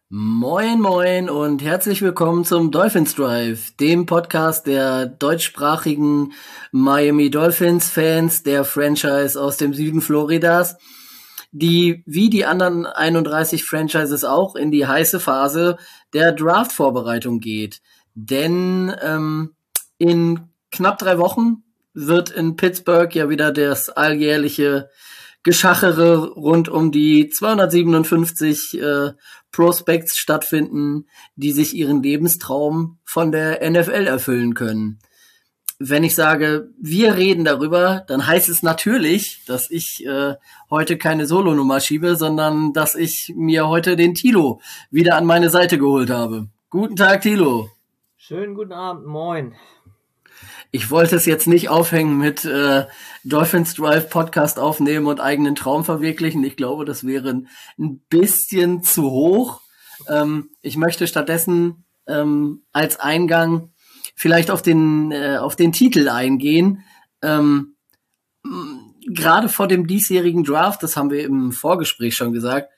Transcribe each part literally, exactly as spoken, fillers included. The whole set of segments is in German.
Moin, moin und herzlich willkommen zum Dolphins Drive, dem Podcast der deutschsprachigen Miami Dolphins Fans der Franchise aus dem Süden Floridas, die wie die anderen einunddreißig Franchises auch in die heiße Phase der Draft-Vorbereitung geht. Denn ähm, in knapp drei Wochen wird in Pittsburgh ja wieder das alljährliche Geschachere rund um die zweihundertsiebenundfünfzig äh, Prospects stattfinden, die sich ihren Lebenstraum von der N F L erfüllen können. Wenn ich sage, wir reden darüber, dann heißt es natürlich, dass ich äh, heute keine Solonummer schiebe, sondern dass ich mir heute den Thilo wieder an meine Seite geholt habe. Guten Tag, Thilo. Schönen guten Abend, moin. Ich wollte es jetzt nicht aufhängen mit äh, Dolphins Drive Podcast aufnehmen und eigenen Traum verwirklichen. Ich glaube, das wäre ein bisschen zu hoch. Ähm, ich möchte stattdessen ähm, als Eingang vielleicht auf den äh, auf den Titel eingehen. Ähm, Gerade vor dem diesjährigen Draft, das haben wir im Vorgespräch schon gesagt,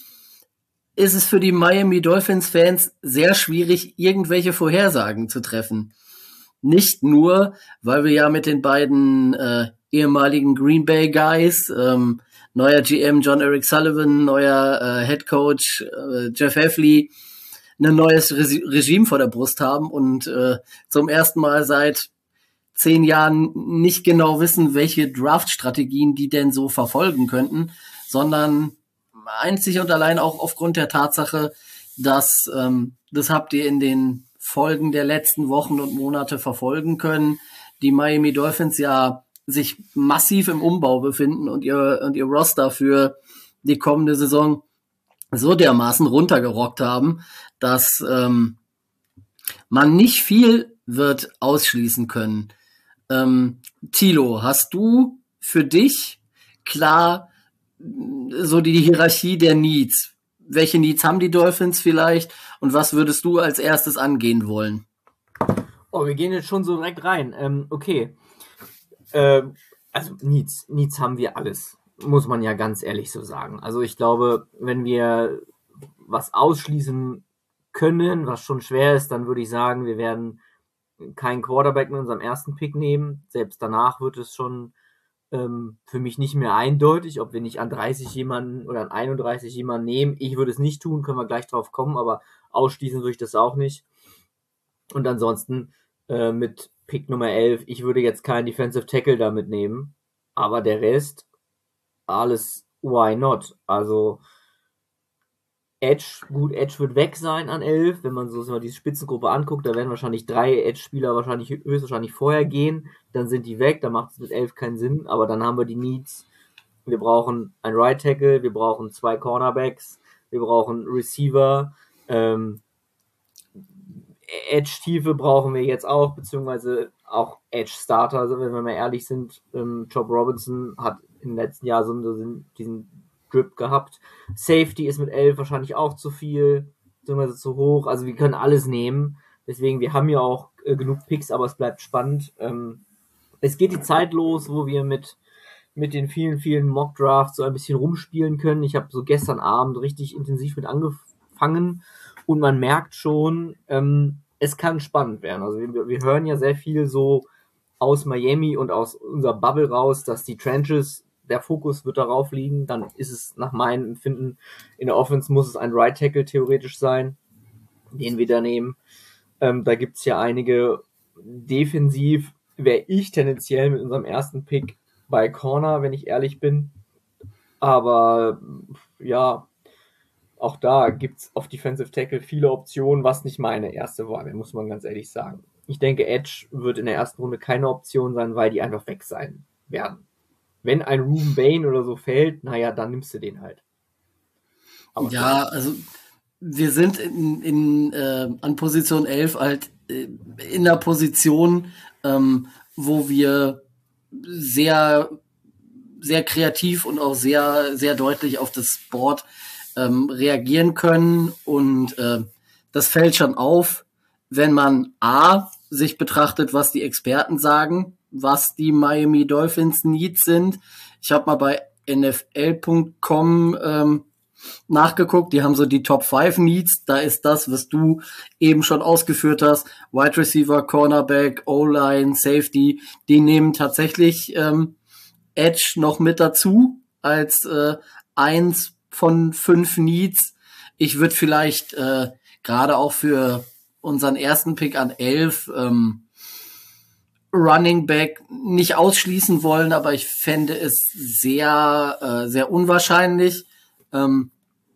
ist es für die Miami Dolphins Fans sehr schwierig, irgendwelche Vorhersagen zu treffen. Nicht nur, weil wir ja mit den beiden äh, ehemaligen Green Bay Guys, ähm, neuer G M John Eric Sullivan, neuer äh, Head Coach äh, Jeff Hafley, ein neues Re- Regime vor der Brust haben und äh, zum ersten Mal seit zehn Jahren nicht genau wissen, welche Draft-Strategien die denn so verfolgen könnten, sondern einzig und allein auch aufgrund der Tatsache, dass, ähm, das habt ihr in den Folgen der letzten Wochen und Monate verfolgen können, die Miami Dolphins ja sich massiv im Umbau befinden und ihr und ihr Roster für die kommende Saison so dermaßen runtergerockt haben, dass ähm, man nicht viel wird ausschließen können. Ähm, Thilo, hast du für dich klar so die Hierarchie der Needs? Welche Needs haben die Dolphins vielleicht und was würdest du als erstes angehen wollen? Oh, wir gehen jetzt schon so direkt rein. Ähm, okay. Ähm, also Needs, Needs haben wir alles, muss man ja ganz ehrlich so sagen. Also ich glaube, wenn wir was ausschließen können, was schon schwer ist, dann würde ich sagen, wir werden keinen Quarterback mit unserem ersten Pick nehmen. Selbst danach wird es schon ähm, für mich nicht mehr eindeutig, ob wir nicht an dreißig jemanden oder an einunddreißig jemanden nehmen. Ich würde es nicht tun, können wir gleich drauf kommen, aber ausschließen würde ich das auch nicht. Und ansonsten äh, mit Pick Nummer elf, ich würde jetzt keinen Defensive Tackle damit nehmen, aber der Rest, alles why not? Also Edge, gut, Edge wird weg sein an elf, wenn man so sich mal diese Spitzengruppe anguckt, da werden wahrscheinlich drei Edge-Spieler wahrscheinlich höchstwahrscheinlich vorher gehen, dann sind die weg, dann macht es mit elf keinen Sinn, aber dann haben wir die Needs, wir brauchen ein Right Tackle, wir brauchen zwei Cornerbacks, wir brauchen Receiver, ähm, Edge-Tiefe brauchen wir jetzt auch, beziehungsweise auch Edge-Starter, also wenn wir mal ehrlich sind, ähm, Job Robinson hat im letzten Jahr so einen, diesen Drip gehabt. Safety ist mit elf wahrscheinlich auch zu viel, beziehungsweise zu hoch, also wir können alles nehmen, deswegen, wir haben ja auch äh, genug Picks, aber es bleibt spannend. Ähm, es geht die Zeit los, wo wir mit mit den vielen, vielen Mock-Drafts so ein bisschen rumspielen können. Ich habe so gestern Abend richtig intensiv mit angefangen und man merkt schon, ähm, es kann spannend werden. Also wir, wir hören ja sehr viel so aus Miami und aus unserer Bubble raus, dass die Trenches, der Fokus wird darauf liegen. Dann ist es nach meinem Empfinden, in der Offense muss es ein Right Tackle theoretisch sein, den wir da nehmen. Ähm, da gibt's ja einige. Defensiv wäre ich tendenziell mit unserem ersten Pick bei Corner, wenn ich ehrlich bin. Aber ja, auch da gibt's auf Defensive Tackle viele Optionen, was nicht meine erste Wahl wäre, muss man ganz ehrlich sagen. Ich denke, Edge wird in der ersten Runde keine Option sein, weil die einfach weg sein werden. Wenn ein Ruben Bain oder so fällt, naja, dann nimmst du den halt. Aber ja, also wir sind in, in äh, an Position elf halt äh, in der Position, ähm, wo wir sehr sehr kreativ und auch sehr sehr deutlich auf das Board ähm, reagieren können und äh, das fällt schon auf, wenn man a sich betrachtet, was die Experten sagen, was die Miami Dolphins Needs sind. Ich habe mal bei N F L Punkt com ähm, nachgeguckt, die haben so die Top fünf Needs, da ist das, was du eben schon ausgeführt hast, Wide Receiver, Cornerback, O-Line, Safety, die nehmen tatsächlich ähm, Edge noch mit dazu als äh, eins von fünf Needs. Ich würde vielleicht äh, gerade auch für unseren ersten Pick an elf ähm, Running Back nicht ausschließen wollen, aber ich fände es sehr, äh, sehr unwahrscheinlich. Ähm,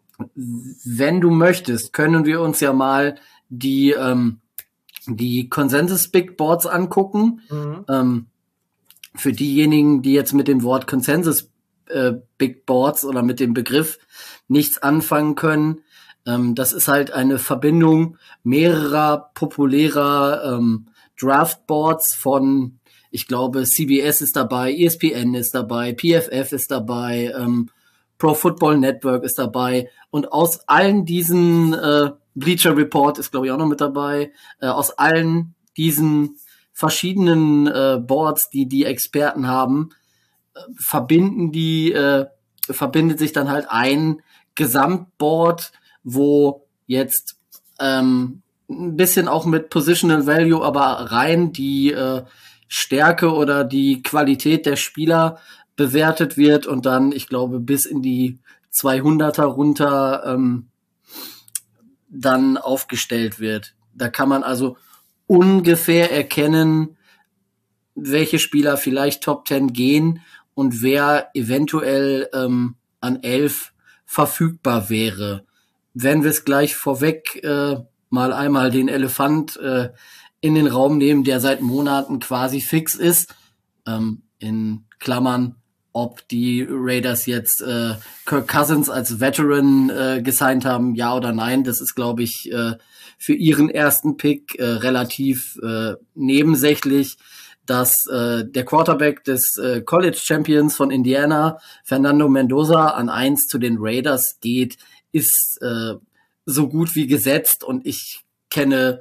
wenn du möchtest, können wir uns ja mal die, ähm, die Consensus Big Boards angucken. Mhm. Ähm, für diejenigen, die jetzt mit dem Wort Consensus äh, Big Boards oder mit dem Begriff nichts anfangen können, ähm, das ist halt eine Verbindung mehrerer populärer ähm, Draftboards von, ich glaube, C B S ist dabei, E S P N ist dabei, P F F ist dabei, ähm, Pro Football Network ist dabei und aus allen diesen, äh, Bleacher Report ist, glaube ich, auch noch mit dabei, äh, aus allen diesen verschiedenen äh, Boards, die die Experten haben, äh, verbinden die, äh, verbindet sich dann halt ein Gesamtboard, wo jetzt ähm, ein bisschen auch mit Positional Value, aber rein die äh, Stärke oder die Qualität der Spieler bewertet wird und dann, ich glaube, bis in die zweihunderter runter ähm, dann aufgestellt wird. Da kann man also ungefähr erkennen, welche Spieler vielleicht Top zehn gehen und wer eventuell ähm, an elf verfügbar wäre. Wenn wir es gleich vorweg äh, mal einmal den Elefant äh, in den Raum nehmen, der seit Monaten quasi fix ist, ähm, in Klammern, ob die Raiders jetzt äh, Kirk Cousins als Veteran äh, gesigned haben, ja oder nein, das ist, glaube ich, äh, für ihren ersten Pick äh, relativ äh, nebensächlich, dass äh, der Quarterback des äh, College Champions von Indiana, Fernando Mendoza, an eins zu den Raiders geht, ist äh, so gut wie gesetzt und ich kenne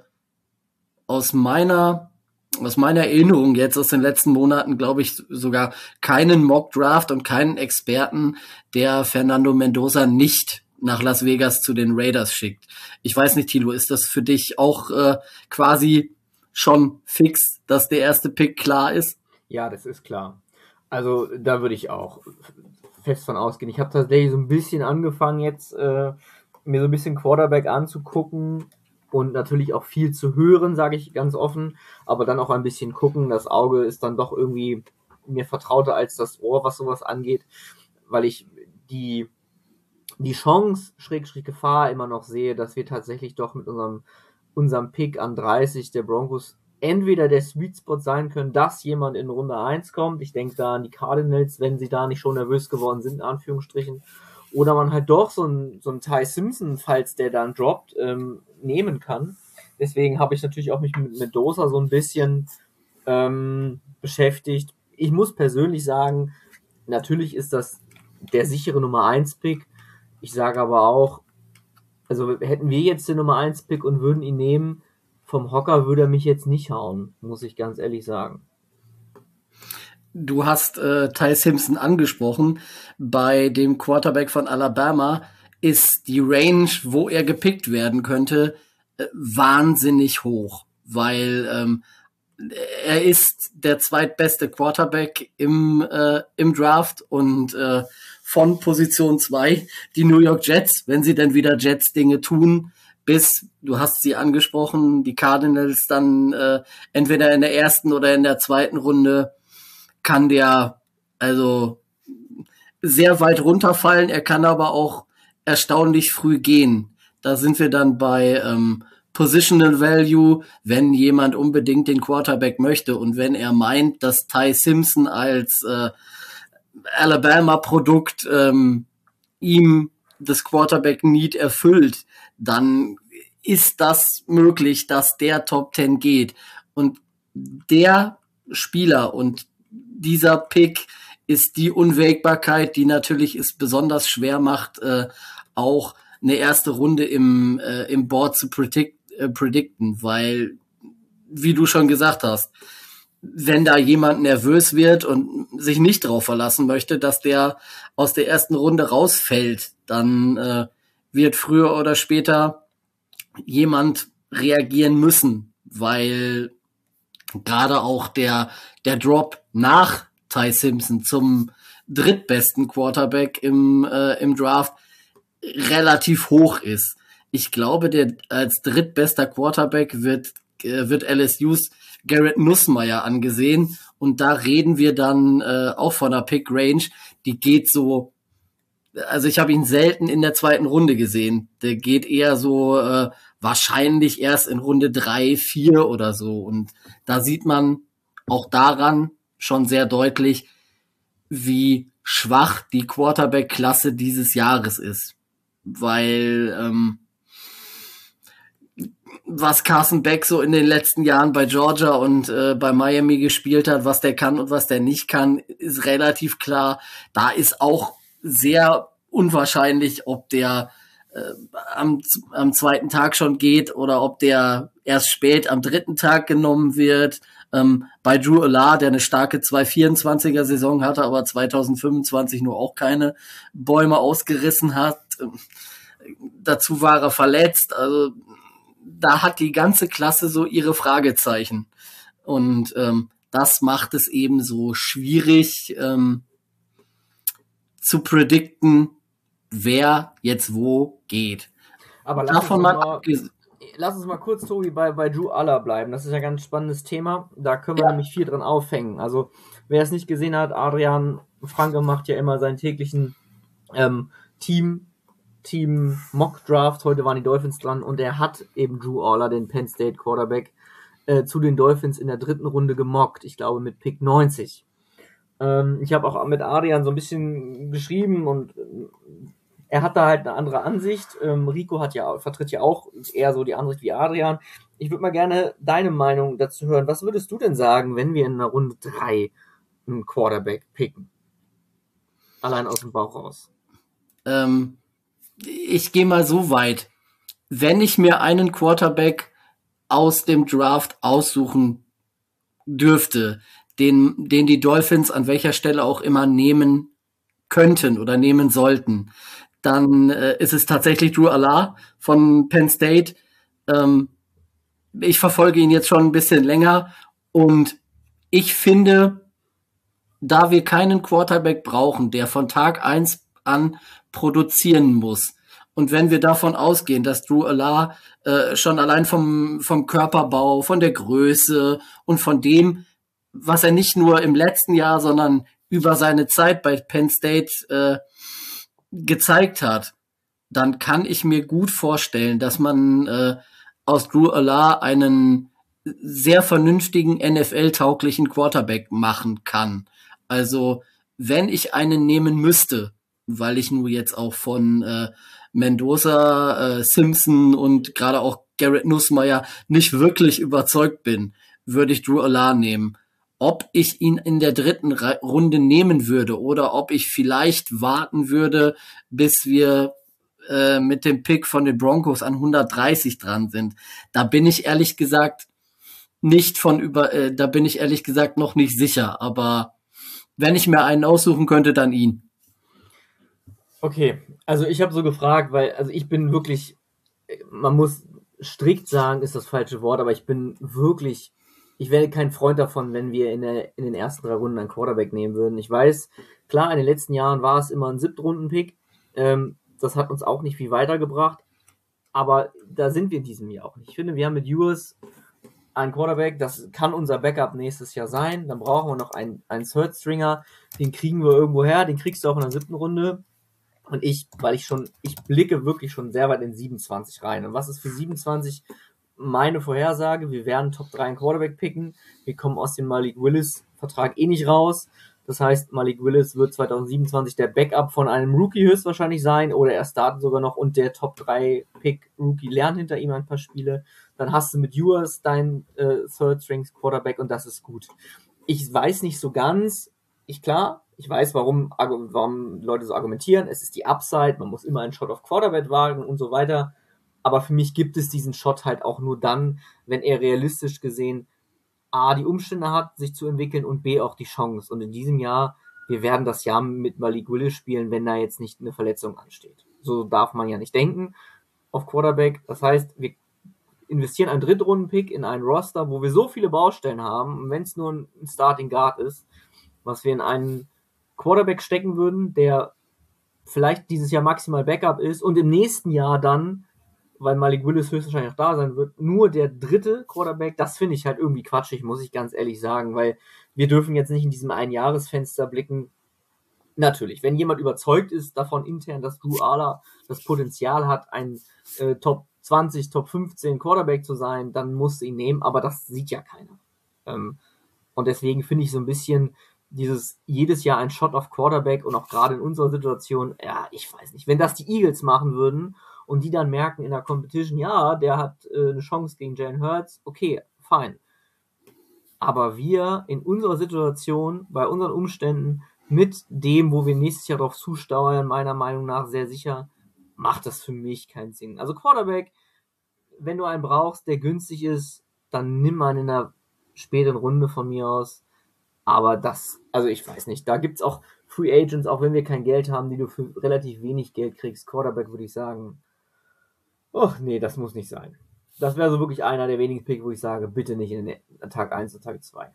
aus meiner aus meiner Erinnerung jetzt aus den letzten Monaten, glaube ich, sogar keinen Mock-Draft und keinen Experten, der Fernando Mendoza nicht nach Las Vegas zu den Raiders schickt. Ich weiß nicht, Thilo, ist das für dich auch äh, quasi schon fix, dass der erste Pick klar ist? Ja, das ist klar. Also da würde ich auch fest von ausgehen. Ich habe tatsächlich so ein bisschen angefangen jetzt, äh, mir so ein bisschen Quarterback anzugucken und natürlich auch viel zu hören, sage ich ganz offen, aber dann auch ein bisschen gucken. Das Auge ist dann doch irgendwie mir vertrauter als das Ohr, was sowas angeht, weil ich die die Chance, Schrägstrich Gefahr immer noch sehe, dass wir tatsächlich doch mit unserem unserem Pick an dreißig der Broncos entweder der Sweet Spot sein können, dass jemand in Runde eins kommt. Ich denke da an die Cardinals, wenn sie da nicht schon nervös geworden sind, in Anführungsstrichen. Oder man halt doch so ein, so ein Ty Simpson, falls der dann droppt, ähm, nehmen kann. Deswegen habe ich natürlich auch mich mit Mendoza so ein bisschen ähm, beschäftigt. Ich muss persönlich sagen, natürlich ist das der sichere Nummer eins Pick. Ich sage aber auch, also hätten wir jetzt den Nummer eins Pick und würden ihn nehmen, vom Hocker würde er mich jetzt nicht hauen, muss ich ganz ehrlich sagen. Du hast äh, Ty Simpson angesprochen. Bei dem Quarterback von Alabama ist die Range, wo er gepickt werden könnte, äh, wahnsinnig hoch, weil ähm, er ist der zweitbeste Quarterback im äh, im Draft und äh, von Position zwei die New York Jets, wenn sie denn wieder Jets-Dinge tun, bis, du hast sie angesprochen, die Cardinals dann äh, entweder in der ersten oder in der zweiten Runde, kann der also sehr weit runterfallen. Er kann aber auch erstaunlich früh gehen. Da sind wir dann bei ähm, Positional Value, wenn jemand unbedingt den Quarterback möchte und wenn er meint, dass Ty Simpson als äh, Alabama-Produkt ähm, ihm das Quarterback-Need erfüllt, dann ist das möglich, dass der Top zehn geht. Und der Spieler und dieser Pick ist die Unwägbarkeit, die natürlich es besonders schwer macht, äh, auch eine erste Runde im, äh, im Board zu predict, äh, predikten, weil, wie du schon gesagt hast, wenn da jemand nervös wird und sich nicht drauf verlassen möchte, dass der aus der ersten Runde rausfällt, dann äh, wird früher oder später jemand reagieren müssen, weil gerade auch der, der Drop nach Ty Simpson zum drittbesten Quarterback im, äh, im Draft relativ hoch ist. Ich glaube, der als drittbester Quarterback wird, äh, wird L S U's Garrett Nussmeier angesehen. Und da reden wir dann äh, auch von einer Pick-Range, die geht so, also ich habe ihn selten in der zweiten Runde gesehen. Der geht eher so äh, wahrscheinlich erst in Runde drei, vier oder so. Und da sieht man auch daran schon sehr deutlich, wie schwach die Quarterback-Klasse dieses Jahres ist. Weil ähm, was Carson Beck so in den letzten Jahren bei Georgia und äh, bei Miami gespielt hat, was der kann und was der nicht kann, ist relativ klar. Da ist auch sehr unwahrscheinlich, ob der äh, am, am zweiten Tag schon geht oder ob der erst spät am dritten Tag genommen wird. Ähm, bei Drew Allar, der eine starke zwei vierundzwanziger Saison hatte, aber zwanzig fünfundzwanzig nur auch keine Bäume ausgerissen hat. Ähm, dazu war er verletzt. Also da hat die ganze Klasse so ihre Fragezeichen. Und ähm, das macht es eben so schwierig ähm, zu predikten, wer jetzt wo geht. Aber lass Davon uns, mal, lass uns mal kurz, Tobi, bei, bei Drew Allar bleiben. Das ist ja ein ganz spannendes Thema. Da können wir ja. nämlich viel dran aufhängen. Also wer es nicht gesehen hat, Adrian Franke macht ja immer seinen täglichen ähm, Team Team Mock Draft, heute waren die Dolphins dran und er hat eben Drew Allar, den Penn State Quarterback, äh, zu den Dolphins in der dritten Runde gemockt, ich glaube mit Pick neunzig. Ähm, ich habe auch mit Adrian so ein bisschen geschrieben und äh, er hat da halt eine andere Ansicht. Ähm, Rico hat ja, vertritt ja auch eher so die Ansicht wie Adrian. Ich würde mal gerne deine Meinung dazu hören. Was würdest du denn sagen, wenn wir in der Runde drei einen Quarterback picken? Allein aus dem Bauch raus. Ähm Ich gehe mal so weit. Wenn ich mir einen Quarterback aus dem Draft aussuchen dürfte, den, den die Dolphins an welcher Stelle auch immer nehmen könnten oder nehmen sollten, dann äh, ist es tatsächlich Drew Allar von Penn State. Ähm, ich verfolge ihn jetzt schon ein bisschen länger und ich finde, da wir keinen Quarterback brauchen, der von Tag eins an produzieren muss. Und wenn wir davon ausgehen, dass Drew Allar äh, schon allein vom, vom Körperbau, von der Größe und von dem, was er nicht nur im letzten Jahr, sondern über seine Zeit bei Penn State äh, gezeigt hat, dann kann ich mir gut vorstellen, dass man äh, aus Drew Allar einen sehr vernünftigen N F L-tauglichen Quarterback machen kann. Also wenn ich einen nehmen müsste, weil ich nur jetzt auch von äh, Mendoza, äh, Simpson und gerade auch Garrett Nussmeier nicht wirklich überzeugt bin, würde ich Drew Allar nehmen. Ob ich ihn in der dritten Re- Runde nehmen würde oder ob ich vielleicht warten würde, bis wir äh, mit dem Pick von den Broncos an hundertdreißig dran sind, da bin ich ehrlich gesagt nicht von über, äh, da bin ich ehrlich gesagt noch nicht sicher, aber wenn ich mir einen aussuchen könnte, dann ihn. Okay, also ich habe so gefragt, weil, also ich bin wirklich, man muss strikt sagen, ist das falsche Wort, aber ich bin wirklich, ich wäre kein Freund davon, wenn wir in, der, in den ersten drei Runden einen Quarterback nehmen würden. Ich weiß, klar, in den letzten Jahren war es immer ein Siebtrunden-Pick, ähm, das hat uns auch nicht viel weitergebracht, aber da sind wir in diesem Jahr auch nicht. Ich finde, wir haben mit Ewers einen Quarterback, das kann unser Backup nächstes Jahr sein, dann brauchen wir noch einen, einen Third-Stringer, den kriegen wir irgendwo her, den kriegst du auch in der siebten Runde. Und ich, weil ich schon, ich blicke wirklich schon sehr weit in siebenundzwanzig rein. Und was ist für siebenundzwanzig meine Vorhersage? Wir werden Top drei einen Quarterback picken. Wir kommen aus dem Malik Willis-Vertrag eh nicht raus. Das heißt, Malik Willis wird zwanzig siebenundzwanzig der Backup von einem Rookie höchstwahrscheinlich sein oder er startet sogar noch und der Top drei Pick Rookie lernt hinter ihm ein paar Spiele. Dann hast du mit Ewers dein äh, Third Strings Quarterback und das ist gut. Ich weiß nicht so ganz, ich klar, ich weiß, warum, warum Leute so argumentieren. Es ist die Upside, man muss immer einen Shot auf Quarterback wagen und so weiter. Aber für mich gibt es diesen Shot halt auch nur dann, wenn er realistisch gesehen A, die Umstände hat, sich zu entwickeln und B, auch die Chance. Und in diesem Jahr, wir werden das Jahr mit Malik Willis spielen, wenn da jetzt nicht eine Verletzung ansteht. so darf man ja nicht denken auf Quarterback. Das heißt, wir investieren einen Drittrunden-Pick in einen Roster, wo wir so viele Baustellen haben, wenn es nur ein Starting Guard ist, was wir in einen Quarterback stecken würden, der vielleicht dieses Jahr maximal Backup ist und im nächsten Jahr dann, weil Malik Willis höchstwahrscheinlich auch da sein wird, nur der dritte Quarterback, das finde ich halt irgendwie quatschig, muss ich ganz ehrlich sagen, weil wir dürfen jetzt nicht in diesem Einjahresfenster blicken. Natürlich, wenn jemand überzeugt ist davon intern, dass Drew Aller das Potenzial hat, ein äh, Top zwanzig, Top fünfzehn Quarterback zu sein, dann musst du ihn nehmen, aber das sieht ja keiner. Ähm, und deswegen finde ich so ein bisschen dieses jedes Jahr ein Shot auf Quarterback und auch gerade in unserer Situation, ja, ich weiß nicht, wenn das die Eagles machen würden und die dann merken in der Competition, ja, der hat äh, eine Chance gegen Jalen Hurts, okay, fein. Aber wir in unserer Situation, bei unseren Umständen, mit dem, wo wir nächstes Jahr drauf zusteuern, meiner Meinung nach sehr sicher, macht das für mich keinen Sinn. Also Quarterback, wenn du einen brauchst, der günstig ist, dann nimm einen in einer späteren Runde von mir aus. Aber das, also ich weiß nicht, da gibt's auch Free Agents, auch wenn wir kein Geld haben, die du für relativ wenig Geld kriegst. Quarterback würde ich sagen, oh nee, das muss nicht sein. Das wäre so wirklich einer der wenigen Picks, wo ich sage, bitte nicht in den Tag eins und Tag zwei.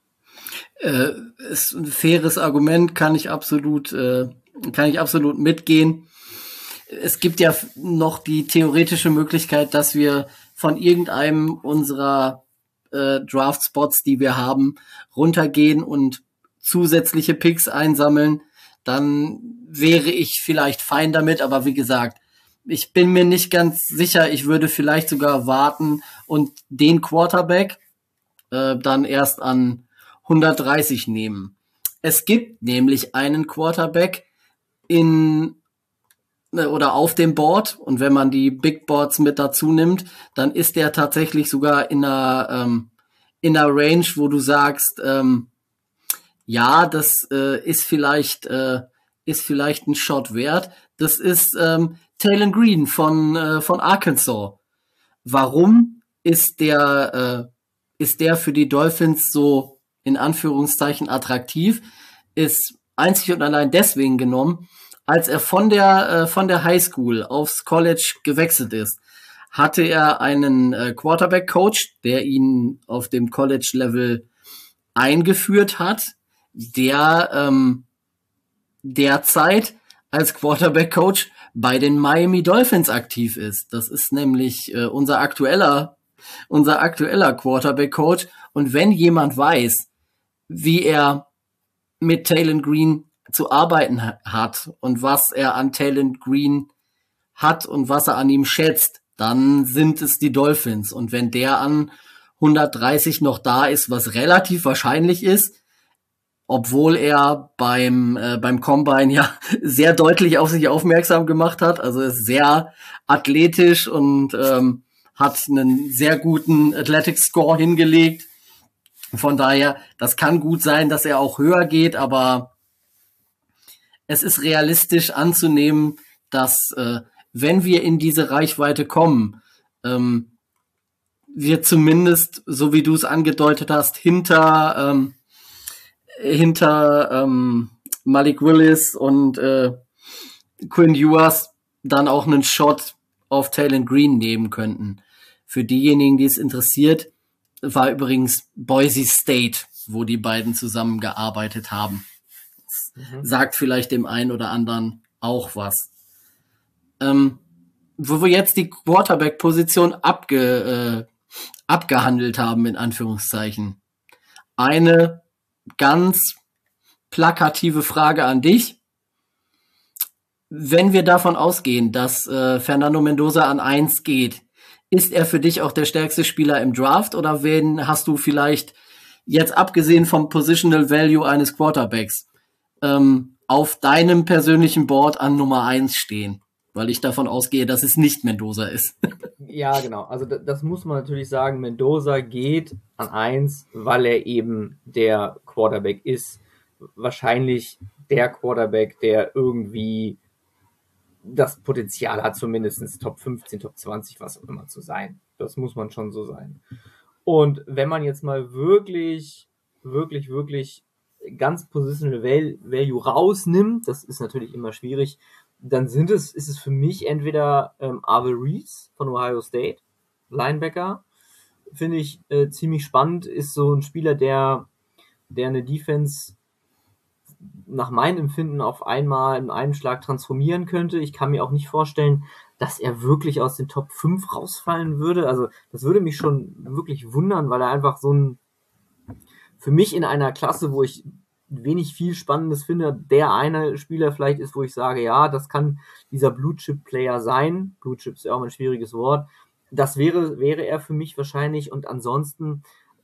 Äh, ist ein faires Argument, kann ich absolut, äh, kann ich absolut mitgehen. Es gibt ja noch die theoretische Möglichkeit, dass wir von irgendeinem unserer äh, Draft-Spots, die wir haben, runtergehen und zusätzliche Picks einsammeln. Dann wäre ich vielleicht fein damit, aber wie gesagt, ich bin mir nicht ganz sicher. Ich würde vielleicht sogar warten und den Quarterback äh, dann erst an hundertdreißig nehmen. Es gibt nämlich einen Quarterback in oder auf dem Board, und wenn man die Big Boards mit dazu nimmt, dann ist der tatsächlich sogar in einer ähm, in einer Range, wo du sagst, ähm, ja, das äh, ist vielleicht äh, ist vielleicht ein Shot wert. Das ist ähm, Taylor Green von äh, von Arkansas. Warum ist der äh, ist der für die Dolphins so in Anführungszeichen attraktiv? Ist einzig und allein deswegen genommen, als er von der äh, von der High School aufs College gewechselt ist, hatte er einen äh, Quarterback-Coach, der ihn auf dem College-Level eingeführt hat, der ähm, derzeit als Quarterback-Coach bei den Miami Dolphins aktiv ist. Das ist nämlich äh, unser aktueller unser aktueller Quarterback-Coach. Und wenn jemand weiß, wie er mit Taylor Green zu arbeiten hat und was er an Taylor Green hat und was er an ihm schätzt, dann sind es die Dolphins. Und wenn der an hundertdreißig noch da ist, was relativ wahrscheinlich ist, obwohl er beim äh, beim Combine ja sehr deutlich auf sich aufmerksam gemacht hat, also ist sehr athletisch und ähm, hat einen sehr guten Athletic Score hingelegt. Von daher, das kann gut sein, dass er auch höher geht, aber es ist realistisch anzunehmen, dass äh, wenn wir in diese Reichweite kommen, ähm, wir zumindest, so wie du es angedeutet hast, hinter ähm, hinter ähm, Malik Willis und äh, Quinn Ewers dann auch einen Shot auf Taylor Green nehmen könnten. Für diejenigen, die es interessiert, war übrigens Boise State, wo die beiden zusammengearbeitet haben. Mhm. Sagt vielleicht dem einen oder anderen auch was. Ähm, wo wir jetzt die Quarterback-Position abge, äh, abgehandelt haben, in Anführungszeichen. Eine ganz plakative Frage an dich. Wenn wir davon ausgehen, dass äh, Fernando Mendoza an eins geht, ist er für dich auch der stärkste Spieler im Draft oder wen hast du vielleicht, jetzt abgesehen vom Positional Value eines Quarterbacks, ähm, auf deinem persönlichen Board an Nummer eins stehen? Weil ich davon ausgehe, dass es nicht Mendoza ist. Ja, genau. Also das, das muss man natürlich sagen. Mendoza geht an eins, weil er eben der Quarterback ist. Wahrscheinlich der Quarterback, der irgendwie das Potenzial hat, zumindest Top fünfzehn, Top zwanzig, was auch immer zu sein. Das muss man schon so sein. Und wenn man jetzt mal wirklich, wirklich, wirklich ganz Positional Value rausnimmt, das ist natürlich immer schwierig, dann sind es, ist es für mich entweder ähm, Arvel Reese von Ohio State, Linebacker, finde ich äh, ziemlich spannend, ist so ein Spieler, der, der eine Defense nach meinem Empfinden auf einmal in einem Schlag transformieren könnte. Ich kann mir auch nicht vorstellen, dass er wirklich aus den Top fünf rausfallen würde. Also das würde mich schon wirklich wundern, weil er einfach so ein, für mich in einer Klasse, wo ich wenig viel Spannendes finde, der eine Spieler vielleicht ist, wo ich sage, ja, das kann dieser Blue-Chip-Player sein. Blue-Chip ist ja auch ein schwieriges Wort. Das wäre, wäre er für mich wahrscheinlich, und ansonsten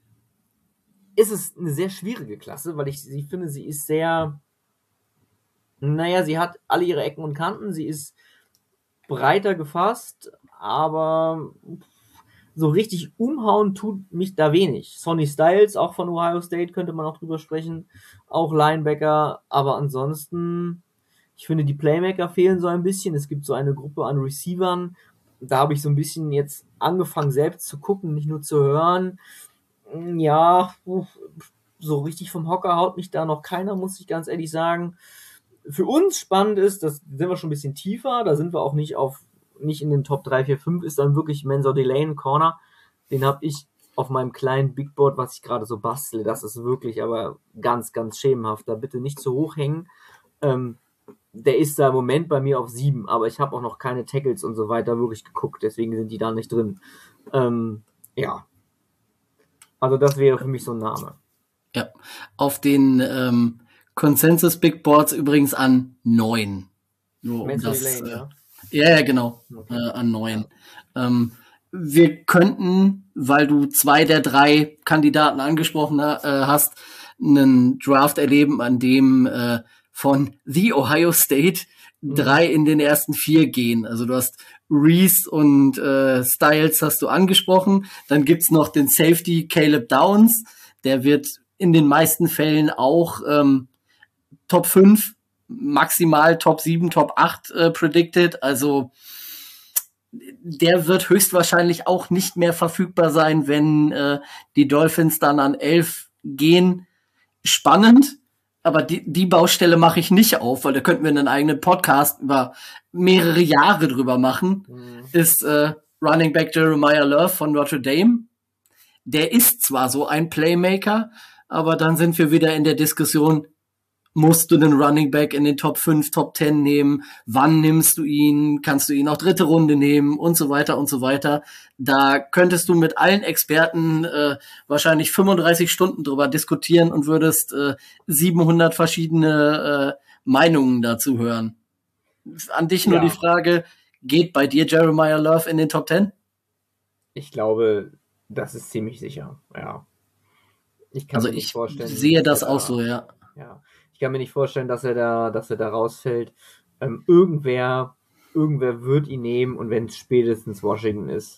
ist es eine sehr schwierige Klasse, weil ich sie finde, sie ist sehr, naja, sie hat alle ihre Ecken und Kanten, sie ist breiter gefasst, aber so richtig umhauen tut mich da wenig. Sonny Styles, auch von Ohio State, könnte man auch drüber sprechen, auch Linebacker, aber ansonsten, ich finde, die Playmaker fehlen so ein bisschen. Es gibt so eine Gruppe an Receivern, da habe ich so ein bisschen jetzt angefangen, selbst zu gucken, nicht nur zu hören. Ja, so richtig vom Hocker haut mich da noch keiner, muss ich ganz ehrlich sagen. Für uns spannend ist, das sind wir schon ein bisschen tiefer, da sind wir auch nicht auf, nicht in den Top drei, vier, fünf, ist dann wirklich Mensor Delane Corner. Den habe ich auf meinem kleinen Big Board, was ich gerade so bastle. Das ist wirklich aber ganz, ganz schemenhaft. Da bitte nicht zu hoch hängen. Ähm, der ist da im Moment bei mir auf sieben, aber ich habe auch noch keine Tackles und so weiter wirklich geguckt, deswegen sind die da nicht drin. Ähm, ja. Also das wäre für mich so ein Name. Ja, auf den ähm, Consensus Big Boards übrigens an neun. Nur um das, Lane, äh, ja? ja, genau, okay. äh, an neun. Ja. Ähm, wir könnten, weil du zwei der drei Kandidaten angesprochen äh, hast, einen Draft erleben, an dem äh, von The Ohio State mhm. drei in den ersten vier gehen. Also du hast Reese und äh, Styles hast du angesprochen. Dann gibt's noch den Safety Caleb Downs. Der wird in den meisten Fällen auch ähm, Top fünf, maximal Top sieben, Top acht äh, predicted. Also der wird höchstwahrscheinlich auch nicht mehr verfügbar sein, wenn äh, die Dolphins dann an elf gehen. Spannend, aber die, die Baustelle mache ich nicht auf, weil da könnten wir einen eigenen Podcast über mehrere Jahre drüber machen, mhm. ist äh, Running Back Jeremiah Love von Notre Dame. Der ist zwar so ein Playmaker, aber dann sind wir wieder in der Diskussion, musst du den Running Back in den Top fünf, Top zehn nehmen? Wann nimmst du ihn? Kannst du ihn auch dritte Runde nehmen? Und so weiter und so weiter. Da könntest du mit allen Experten äh, wahrscheinlich fünfunddreißig Stunden drüber diskutieren und würdest äh, siebenhundert verschiedene äh, Meinungen dazu hören. An dich nur ja. die Frage, geht bei dir Jeremiah Love in den Top zehn? Ich glaube, das ist ziemlich sicher, ja. Ich kann also mir nicht ich vorstellen, sehe das da, auch so, ja. Ja. Ich kann mir nicht vorstellen, dass er da, dass er da rausfällt. Ähm, irgendwer, irgendwer wird ihn nehmen, und wenn es spätestens Washington ist.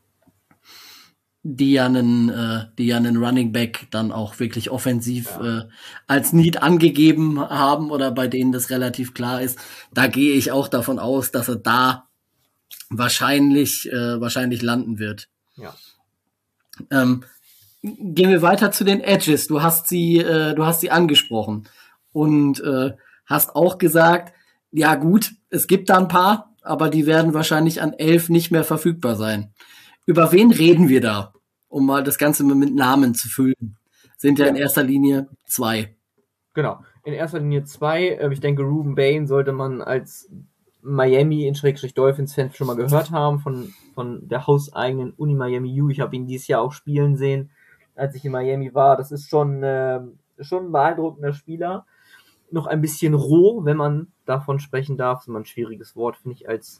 Die ja einen, äh, die ja einen Running Back dann auch wirklich offensiv ja. äh, als Need angegeben haben oder bei denen das relativ klar ist. Da gehe ich auch davon aus, dass er da wahrscheinlich, äh, wahrscheinlich landen wird. Ja. Ähm, gehen wir weiter zu den Edges. Du hast sie, äh, du hast sie angesprochen. Und äh, hast auch gesagt, ja gut, es gibt da ein paar, aber die werden wahrscheinlich an elf nicht mehr verfügbar sein. Über wen reden wir da, um mal das Ganze mit Namen zu füllen? Sind ja, ja. in erster Linie zwei. Genau, in erster Linie zwei. Ich denke, Ruben Bain sollte man als Miami in Schrägstrich Dolphins-Fan schon mal gehört haben, von, von der hauseigenen Uni Miami U. Ich habe ihn dieses Jahr auch spielen sehen, als ich in Miami war. Das ist schon, äh, schon ein beeindruckender Spieler. Noch ein bisschen roh, wenn man davon sprechen darf. Das ist immer ein schwieriges Wort, finde ich, als,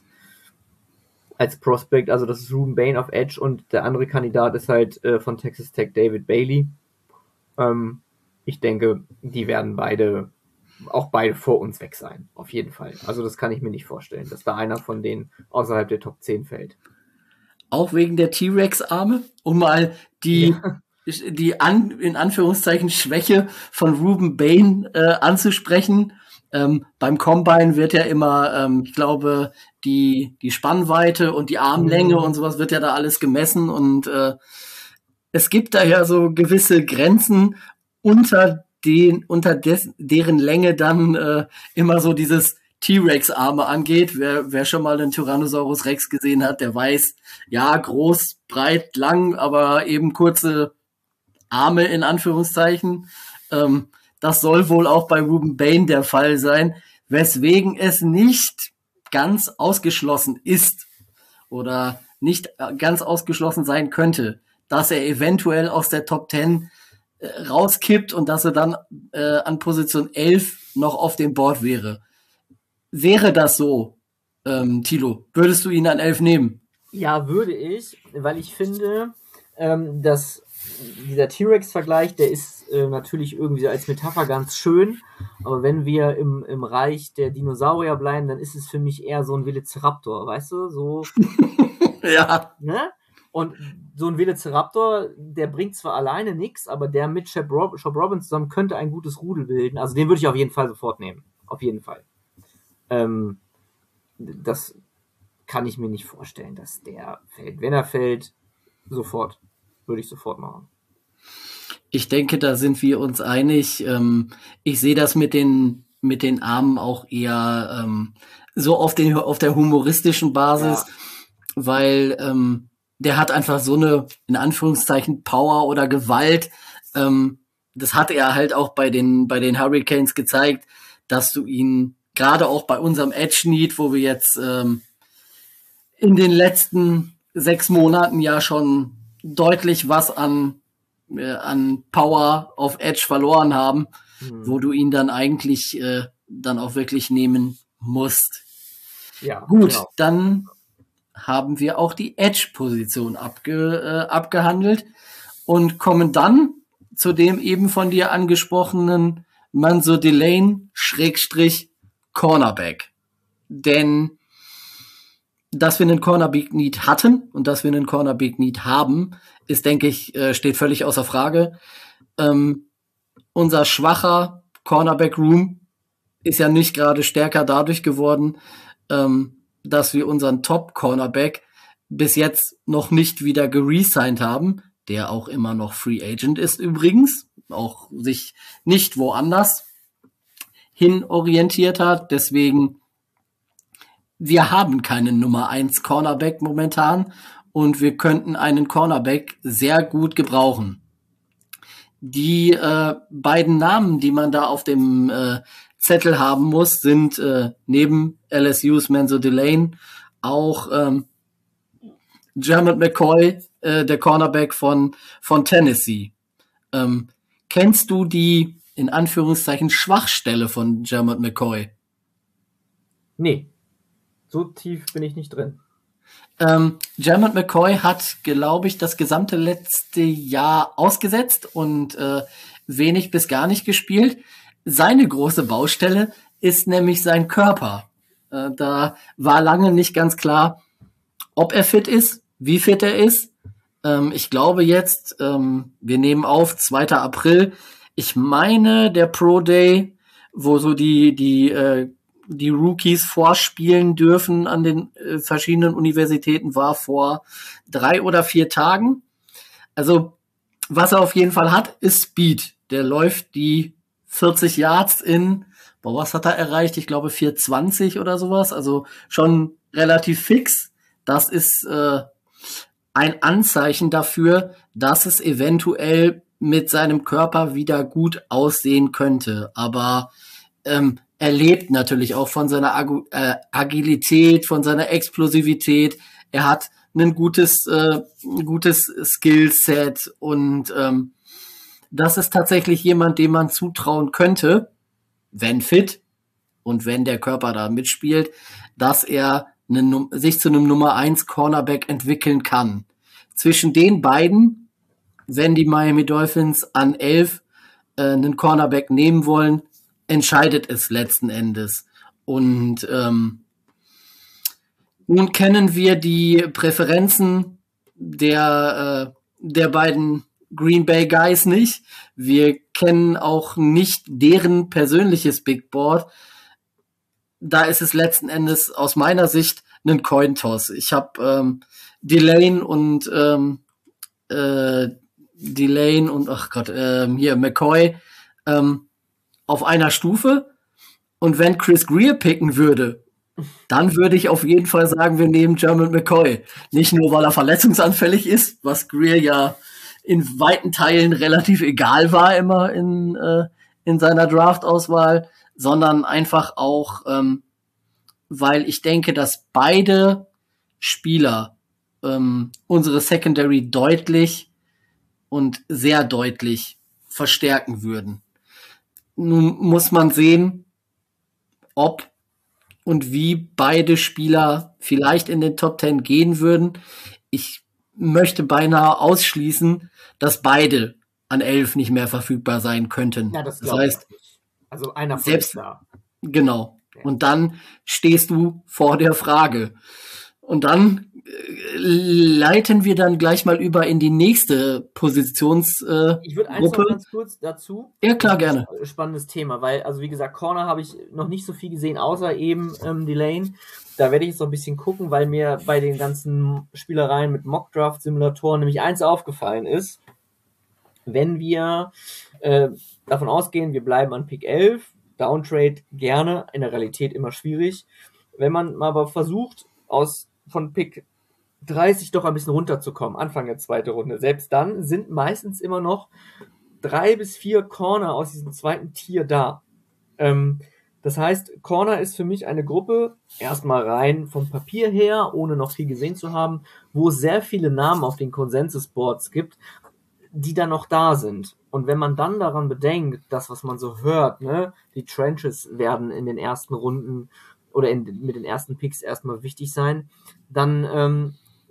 als Prospect. Also das ist Ruben Bain auf Edge, und der andere Kandidat ist halt äh, von Texas Tech David Bailey. Ähm, ich denke, die werden beide, auch beide vor uns weg sein. Auf jeden Fall. Also das kann ich mir nicht vorstellen, dass da einer von denen außerhalb der Top zehn fällt. Auch wegen der T-Rex-Arme? Um mal die... Ja. die an, in Anführungszeichen Schwäche von Ruben Bain äh, anzusprechen. Ähm, beim Combine wird ja immer, ähm, ich glaube, die die Spannweite und die Armlänge mhm. und sowas wird ja da alles gemessen, und äh, es gibt da ja so gewisse Grenzen, unter den unter des, deren Länge dann äh, immer so dieses T-Rex-Arme angeht. Wer, wer schon mal einen Tyrannosaurus Rex gesehen hat, der weiß, ja, groß, breit, lang, aber eben kurze Arme in Anführungszeichen. Ähm, das soll wohl auch bei Ruben Bain der Fall sein, weswegen es nicht ganz ausgeschlossen ist oder nicht ganz ausgeschlossen sein könnte, dass er eventuell aus der Top Ten äh, rauskippt und dass er dann äh, an Position elf noch auf dem Board wäre. Wäre das so, ähm, Thilo, würdest du ihn an elf nehmen? Ja, würde ich, weil ich finde, ähm, dass dieser T-Rex-Vergleich, der ist äh, natürlich irgendwie als Metapher ganz schön, aber wenn wir im, im Reich der Dinosaurier bleiben, dann ist es für mich eher so ein Velociraptor, weißt du, so. Ja. Ne? Und so ein Velociraptor, der bringt zwar alleine nichts, aber der mit Chop Rob- Robin zusammen könnte ein gutes Rudel bilden. Also den würde ich auf jeden Fall sofort nehmen. Auf jeden Fall. Ähm, das kann ich mir nicht vorstellen, dass der fällt. Wenn er fällt, sofort. Würde ich sofort machen. Ich denke, da sind wir uns einig. Ähm, ich sehe das mit den, mit den Armen auch eher ähm, so auf, den, auf der humoristischen Basis, ja. Weil ähm, der hat einfach so eine, in Anführungszeichen, Power oder Gewalt. Ähm, das hat er halt auch bei den, bei den Hurricanes gezeigt, dass du ihn, gerade auch bei unserem Edge Need, wo wir jetzt ähm, in den letzten sechs Monaten ja schon deutlich was an, äh, an Power auf Edge verloren haben, hm. wo du ihn dann eigentlich äh, dann auch wirklich nehmen musst. Ja, gut, genau. Dann haben wir auch die Edge-Position abge, äh, abgehandelt und kommen dann zu dem eben von dir angesprochenen Mansour Delane Schrägstrich Cornerback. Denn dass wir einen Cornerback-Need hatten und dass wir einen Cornerback-Need haben, ist, denke ich, äh, steht völlig außer Frage. Ähm, unser schwacher Cornerback-Room ist ja nicht gerade stärker dadurch geworden, ähm, dass wir unseren Top-Cornerback bis jetzt noch nicht wieder geresigned haben, der auch immer noch Free Agent ist übrigens, auch sich nicht woanders hin orientiert hat. Deswegen, wir haben keinen Nummer eins Cornerback momentan und wir könnten einen Cornerback sehr gut gebrauchen. Die äh, beiden Namen, die man da auf dem äh, Zettel haben muss, sind äh, neben L S U's Mansour Delane auch ähm, Jermod McCoy, äh, der Cornerback von, von Tennessee. Ähm, kennst du die, in Anführungszeichen, Schwachstelle von Jermod McCoy? Nee, so tief bin ich nicht drin. Ähm, Jermod McCoy hat, glaube ich, das gesamte letzte Jahr ausgesetzt und äh, wenig bis gar nicht gespielt. Seine große Baustelle ist nämlich sein Körper. Äh, da war lange nicht ganz klar, ob er fit ist, wie fit er ist. Ähm, ich glaube jetzt, ähm, wir nehmen auf, zweiter April. Ich meine, der Pro Day, wo so die die äh, die Rookies vorspielen dürfen an den äh, verschiedenen Universitäten, war vor drei oder vier Tagen. Also was er auf jeden Fall hat, ist Speed. Der läuft die vierzig Yards in, boah, was hat er erreicht? Ich glaube vier zwanzig oder sowas. Also schon relativ fix. Das ist äh, ein Anzeichen dafür, dass es eventuell mit seinem Körper wieder gut aussehen könnte. Aber ähm, er lebt natürlich auch von seiner Ag- äh, Agilität, von seiner Explosivität. Er hat ein gutes, äh, ein gutes Skillset und ähm, das ist tatsächlich jemand, dem man zutrauen könnte, wenn fit und wenn der Körper da mitspielt, dass er eine, sich zu einem Nummer eins Cornerback entwickeln kann. Zwischen den beiden, wenn die Miami Dolphins an elf äh, einen Cornerback nehmen wollen, entscheidet es letzten Endes. Und ähm, nun kennen wir die Präferenzen der, äh, der beiden Green Bay Guys nicht. Wir kennen auch nicht deren persönliches Big Board. Da ist es letzten Endes aus meiner Sicht ein Cointoss. Ich habe ähm, Delane und ähm, äh, Delane und ach Gott, ähm, hier McCoy ähm, auf einer Stufe, Und wenn Chris Greer picken würde, dann würde ich auf jeden Fall sagen, wir nehmen German McCoy. Nicht nur, weil er verletzungsanfällig ist, was Greer ja in weiten Teilen relativ egal war immer in, äh, in seiner Draft-Auswahl, sondern einfach auch, ähm, weil ich denke, dass beide Spieler ähm, unsere Secondary deutlich und sehr deutlich verstärken würden. Nun muss man sehen, ob und wie beide Spieler vielleicht in den Top Ten gehen würden. Ich möchte beinahe ausschließen, dass beide an elf nicht mehr verfügbar sein könnten. Ja, das Das glaube ich heißt, nicht. Also einer von selbst da. genau. Ja. Und dann stehst du vor der Frage. Und dann äh, leiten wir dann gleich mal über in die nächste Positionsgruppe. Äh, Ich würde eins noch ganz kurz dazu. Ja, klar, Das ist gerne. ein spannendes Thema, weil, also wie gesagt, Corner habe ich noch nicht so viel gesehen, außer eben ähm, die Lane. Da werde ich jetzt noch ein bisschen gucken, weil mir bei den ganzen Spielereien mit Mock-Draft-Simulatoren nämlich eins aufgefallen ist. Wenn wir äh, davon ausgehen, wir bleiben an Pick elf, Downtrade gerne, in der Realität immer schwierig. Wenn man mal aber versucht, aus von Pick dreißig doch ein bisschen runterzukommen, Anfang der zweiten Runde, selbst dann sind meistens immer noch drei bis vier Corner aus diesem zweiten Tier da. Ähm, das heißt, Corner ist für mich eine Gruppe, erstmal rein vom Papier her, ohne noch viel gesehen zu haben, wo es sehr viele Namen auf den Consensus-Boards gibt, die dann noch da sind. Und wenn man dann daran bedenkt, das, was man so hört, ne, die Trenches werden in den ersten Runden oder in, mit den ersten Picks erstmal wichtig sein, dann ähm,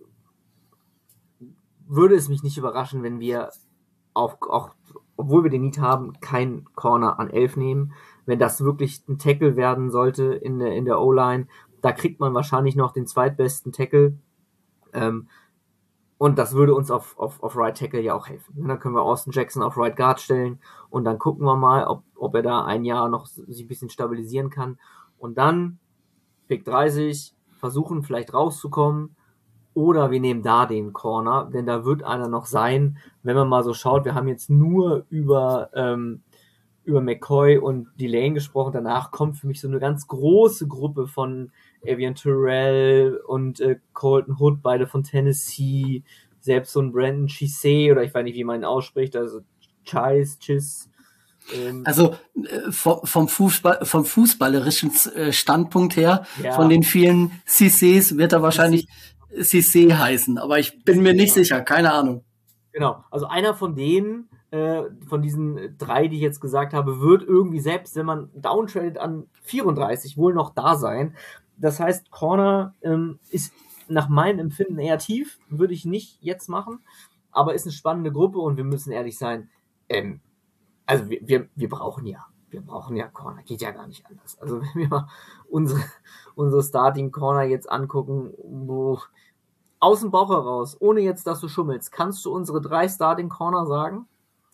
würde es mich nicht überraschen, wenn wir auch, auch, obwohl wir den Need haben, kein Corner an elf nehmen. Wenn das wirklich ein Tackle werden sollte in der, in der O-Line, da kriegt man wahrscheinlich noch den zweitbesten Tackle. Ähm, und das würde uns auf, auf, auf Right Tackle ja auch helfen. Und dann können wir Austin Jackson auf Right Guard stellen und dann gucken wir mal, ob, ob er da ein Jahr noch sich ein bisschen stabilisieren kann. Und dann Pick dreißig, versuchen vielleicht rauszukommen. Oder wir nehmen da den Corner, denn da wird einer noch sein, wenn man mal so schaut, wir haben jetzt nur über, ähm, über McCoy und Delane gesprochen, danach kommt für mich so eine ganz große Gruppe von Avian Terrell und äh, Colton Hood, beide von Tennessee, selbst so ein Brandon Chisee, oder ich weiß nicht, wie man ihn ausspricht, also Chise, Chis. Ähm, Also äh, vom, vom, Fußball, vom fußballerischen äh, Standpunkt her, Ja. von den vielen Cissés wird er wahrscheinlich Cissé heißen, aber ich bin mir nicht Ja. sicher, keine Ahnung. Genau, also einer von denen, äh, von diesen drei, die ich jetzt gesagt habe, wird irgendwie, selbst wenn man downtradet an vierunddreißig, wohl noch da sein. Das heißt, Corner ähm, ist nach meinem Empfinden eher tief, würde ich nicht jetzt machen, aber ist eine spannende Gruppe und wir müssen ehrlich sein, ähm, also wir, wir, wir brauchen ja, wir brauchen ja Corner, geht ja gar nicht anders. Also wenn wir mal unsere, unsere Starting Corner jetzt angucken, wo aus dem Bauch heraus, ohne jetzt, dass du schummelst, kannst du unsere drei Starting Corner sagen?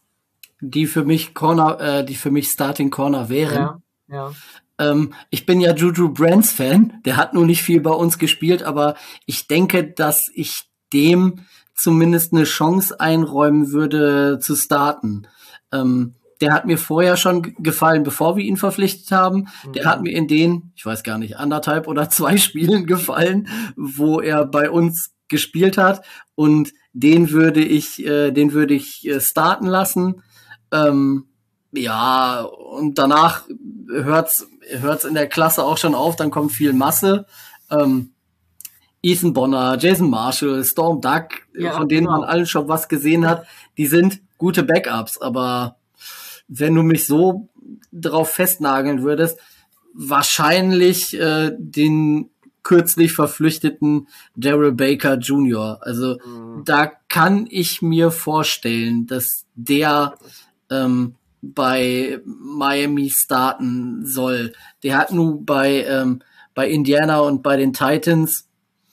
Die für mich Corner, äh, die für mich Starting Corner wären. Ja, ja. Ähm, ich bin ja Juju Brands Fan, der hat nur nicht viel bei uns gespielt, aber ich denke, dass ich dem zumindest eine Chance einräumen würde zu starten. Ähm, der hat mir vorher schon g- gefallen, bevor wir ihn verpflichtet haben. Der Mhm. hat mir in den, ich weiß gar nicht, anderthalb oder zwei Spielen gefallen, wo er bei uns gespielt hat. Und den würde ich, äh, den würde ich äh, starten lassen. Ähm, ja, und danach hört's, hört's in der Klasse auch schon auf, dann kommt viel Masse. Ähm, Ethan Bonner, Jason Marshall, Storm Duck, Ja, von denen genau. man allen schon was gesehen hat, die sind gute Backups, aber wenn du mich so drauf festnageln würdest, wahrscheinlich äh, den kürzlich verpflichteten Daryl Baker Junior Also Mhm. da kann ich mir vorstellen, dass der ähm, bei Miami starten soll. Der hat nun bei, ähm, bei Indiana und bei den Titans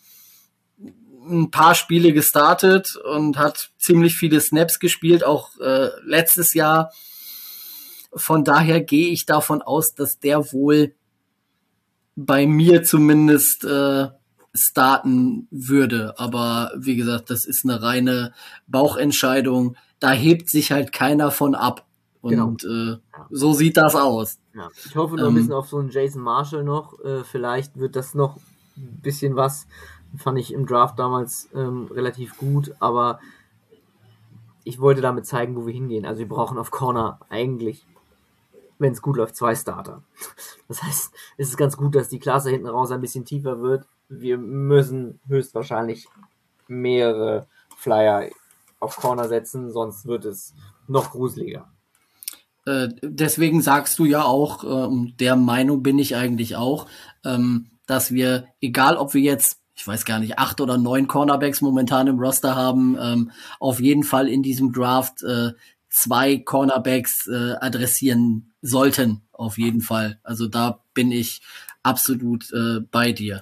ein paar Spiele gestartet und hat ziemlich viele Snaps gespielt, auch äh, letztes Jahr. Von daher gehe ich davon aus, dass der wohl bei mir zumindest äh, starten würde. Aber wie gesagt, das ist eine reine Bauchentscheidung. Da hebt sich halt keiner von ab. Und genau. äh, so sieht das aus. Ja. Ich hoffe nur ähm, ein bisschen auf so einen Jason Marshall noch. Äh, vielleicht wird das noch ein bisschen was. Fand ich im Draft damals ähm, relativ gut, aber ich wollte damit zeigen, wo wir hingehen. Also wir brauchen auf Corner eigentlich, wenn es gut läuft, zwei Starter. Das heißt, es ist ganz gut, dass die Klasse hinten raus ein bisschen tiefer wird. Wir müssen höchstwahrscheinlich mehrere Flyer auf Corner setzen, sonst wird es noch gruseliger. Äh, deswegen sagst du ja auch, äh, der Meinung bin ich eigentlich auch, ähm, dass wir, egal ob wir jetzt, ich weiß gar nicht, acht oder neun Cornerbacks momentan im Roster haben, ähm, auf jeden Fall in diesem Draft äh, zwei Cornerbacks äh, adressieren sollten, auf jeden Fall. Also da bin ich absolut äh, bei dir.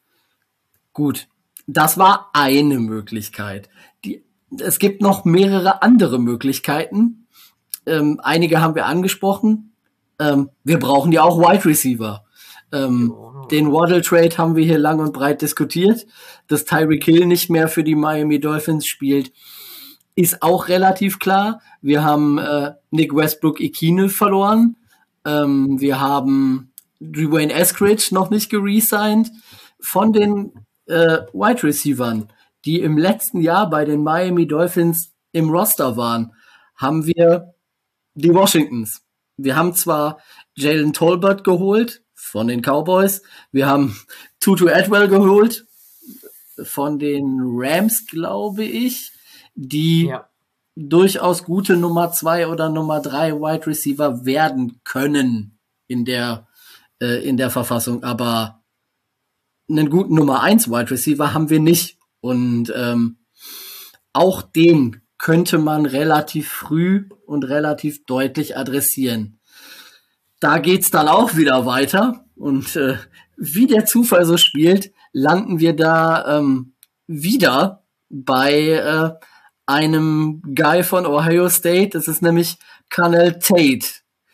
Gut, das war eine Möglichkeit. Die, es gibt noch mehrere andere Möglichkeiten. Ähm, einige haben wir angesprochen. Ähm, wir brauchen ja auch Wide Receiver. Ähm, den Waddle-Trade haben wir hier lang und breit diskutiert. Dass Tyreek Hill nicht mehr für die Miami Dolphins spielt, ist auch relativ klar. Wir haben äh, Nick Westbrook-Ikhine verloren. Ähm, wir haben Dwayne Eskridge noch nicht geresigned. Von den äh, Wide Receivern, die im letzten Jahr bei den Miami Dolphins im Roster waren, haben wir die Washingtons. Wir haben zwar Jalen Tolbert geholt von den Cowboys, wir haben Tutu Atwell geholt von den Rams, glaube ich, die ja. durchaus gute Nummer zwei oder Nummer drei Wide Receiver werden können in der äh, in der Verfassung, aber einen guten Nummer eins Wide Receiver haben wir nicht. Und ähm, auch den könnte man relativ früh und relativ deutlich adressieren. Da geht's dann auch wieder weiter. Und äh, wie der Zufall so spielt, landen wir da ähm, wieder bei äh, einem Guy von Ohio State. Das ist nämlich Carnell Tate,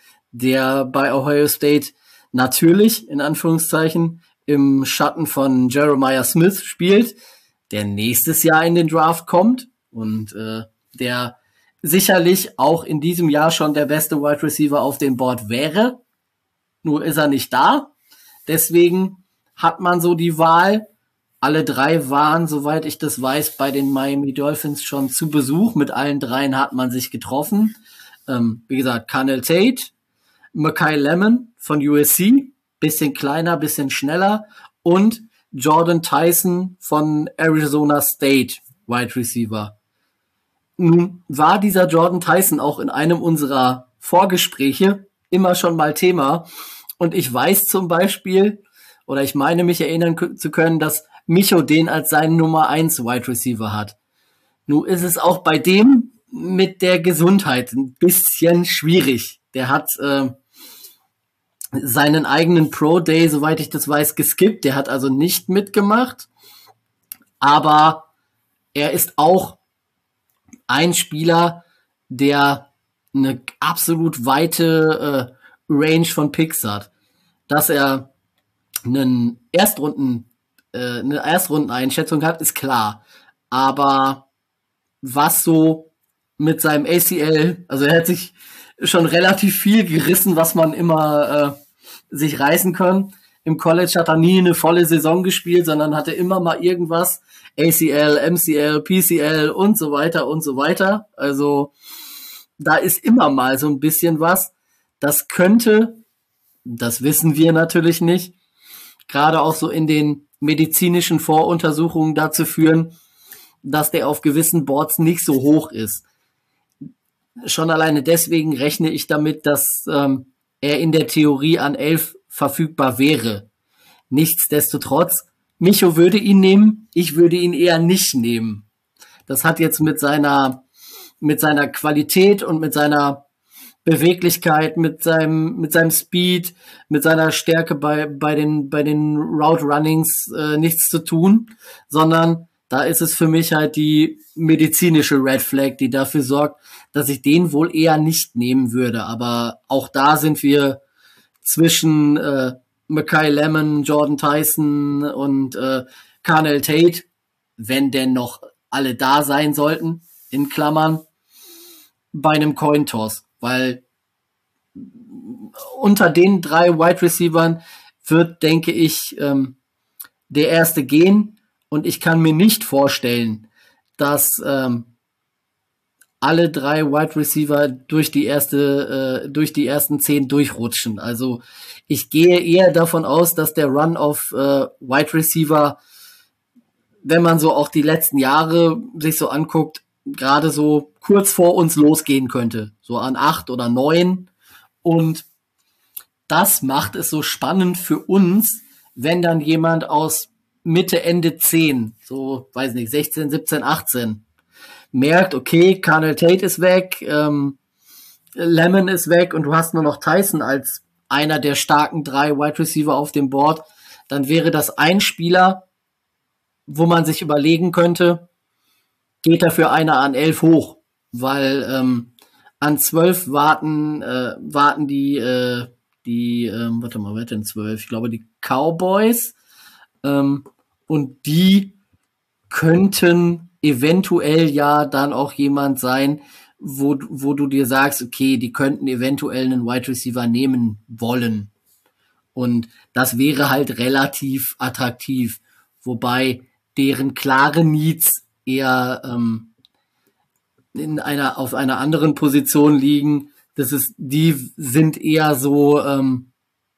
der bei Ohio State natürlich, in Anführungszeichen, im Schatten von Jeremiah Smith spielt, der nächstes Jahr in den Draft kommt und äh, der sicherlich auch in diesem Jahr schon der beste Wide Receiver auf dem Board wäre. Nur ist er nicht da. Deswegen hat man so die Wahl. Alle drei waren, soweit ich das weiß, bei den Miami Dolphins schon zu Besuch. Mit allen dreien hat man sich getroffen. Ähm, wie gesagt, Carnell Tate, Makai Lemon von U S C, bisschen kleiner, bisschen schneller, und Jordan Tyson von Arizona State, Wide Receiver. Nun war dieser Jordan Tyson auch in einem unserer Vorgespräche immer schon mal Thema, und ich weiß zum Beispiel, oder ich meine mich erinnern k- zu können, dass Micho den als seinen Nummer eins Wide Receiver hat. Nun ist es auch bei dem mit der Gesundheit ein bisschen schwierig. Der hat äh, seinen eigenen Pro Day, soweit ich das weiß, geskippt. Der hat also nicht mitgemacht. Aber er ist auch ein Spieler, der eine absolut weite äh, Range von Picks hat. Dass er einen Erstrunden, äh, eine Erstrundeneinschätzung hat, ist klar. Aber was so mit seinem A C L, also er hat sich schon relativ viel gerissen, was man immer äh, sich reißen kann. Im College hat er nie eine volle Saison gespielt, sondern hatte immer mal irgendwas. A C L, M C L, P C L und so weiter und so weiter. Also da ist immer mal so ein bisschen was. Das könnte, das wissen wir natürlich nicht, gerade auch so in den medizinischen Voruntersuchungen dazu führen, dass der auf gewissen Boards nicht so hoch ist. Schon alleine deswegen rechne ich damit, dass ähm, er in der Theorie an elf verfügbar wäre. Nichtsdestotrotz, Micho würde ihn nehmen, ich würde ihn eher nicht nehmen. Das hat jetzt mit seiner, mit seiner Qualität und mit seiner Beweglichkeit, mit seinem, mit seinem Speed, mit seiner Stärke bei, bei den, bei den Route Runnings äh, nichts zu tun, sondern da ist es für mich halt die medizinische Red Flag, die dafür sorgt, dass ich den wohl eher nicht nehmen würde. Aber auch da sind wir zwischen äh, Makai Lemon, Jordan Tyson und äh, Carnell Tate, wenn denn noch alle da sein sollten, in Klammern, bei einem Cointoss. Weil unter den drei Wide Receivern wird, denke ich, ähm, der erste gehen. Und ich kann mir nicht vorstellen, dass ähm, alle drei Wide Receiver durch die erste, äh, durch die ersten zehn durchrutschen. Also ich gehe eher davon aus, dass der Run auf äh, Wide Receiver, wenn man so auch die letzten Jahre sich so anguckt, gerade so kurz vor uns losgehen könnte. So an acht oder neun. Und das macht es so spannend für uns, wenn dann jemand aus Mitte, Ende zehn, so, weiß nicht, sechzehn, siebzehn, achtzehn, merkt, okay, Carnell Tate ist weg, ähm, Lemon ist weg und du hast nur noch Tyson als einer der starken drei Wide Receiver auf dem Board, dann wäre das ein Spieler, wo man sich überlegen könnte, geht dafür einer an elf hoch, weil ähm, an zwölf warten äh, warten die äh, die ähm, warte mal, wer hat denn zwölf? Ich glaube die Cowboys ähm, und die könnten eventuell ja dann auch jemand sein, wo wo du dir sagst, okay, die könnten eventuell einen Wide Receiver nehmen wollen und das wäre halt relativ attraktiv, wobei deren klare Needs eher ähm, in einer auf einer anderen Position liegen. Das ist, die sind eher so ähm,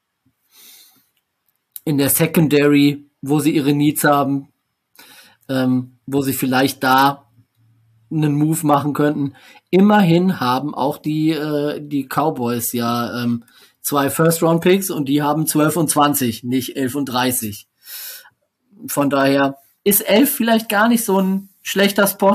in der Secondary, wo sie ihre Needs haben, ähm, wo sie vielleicht da einen Move machen könnten. Immerhin haben auch die äh, die Cowboys ja ähm, zwei First-Round-Picks und die haben zwölf und zwanzig, nicht elf und dreißig. Von daher ist elf vielleicht gar nicht so ein schlechter Spot,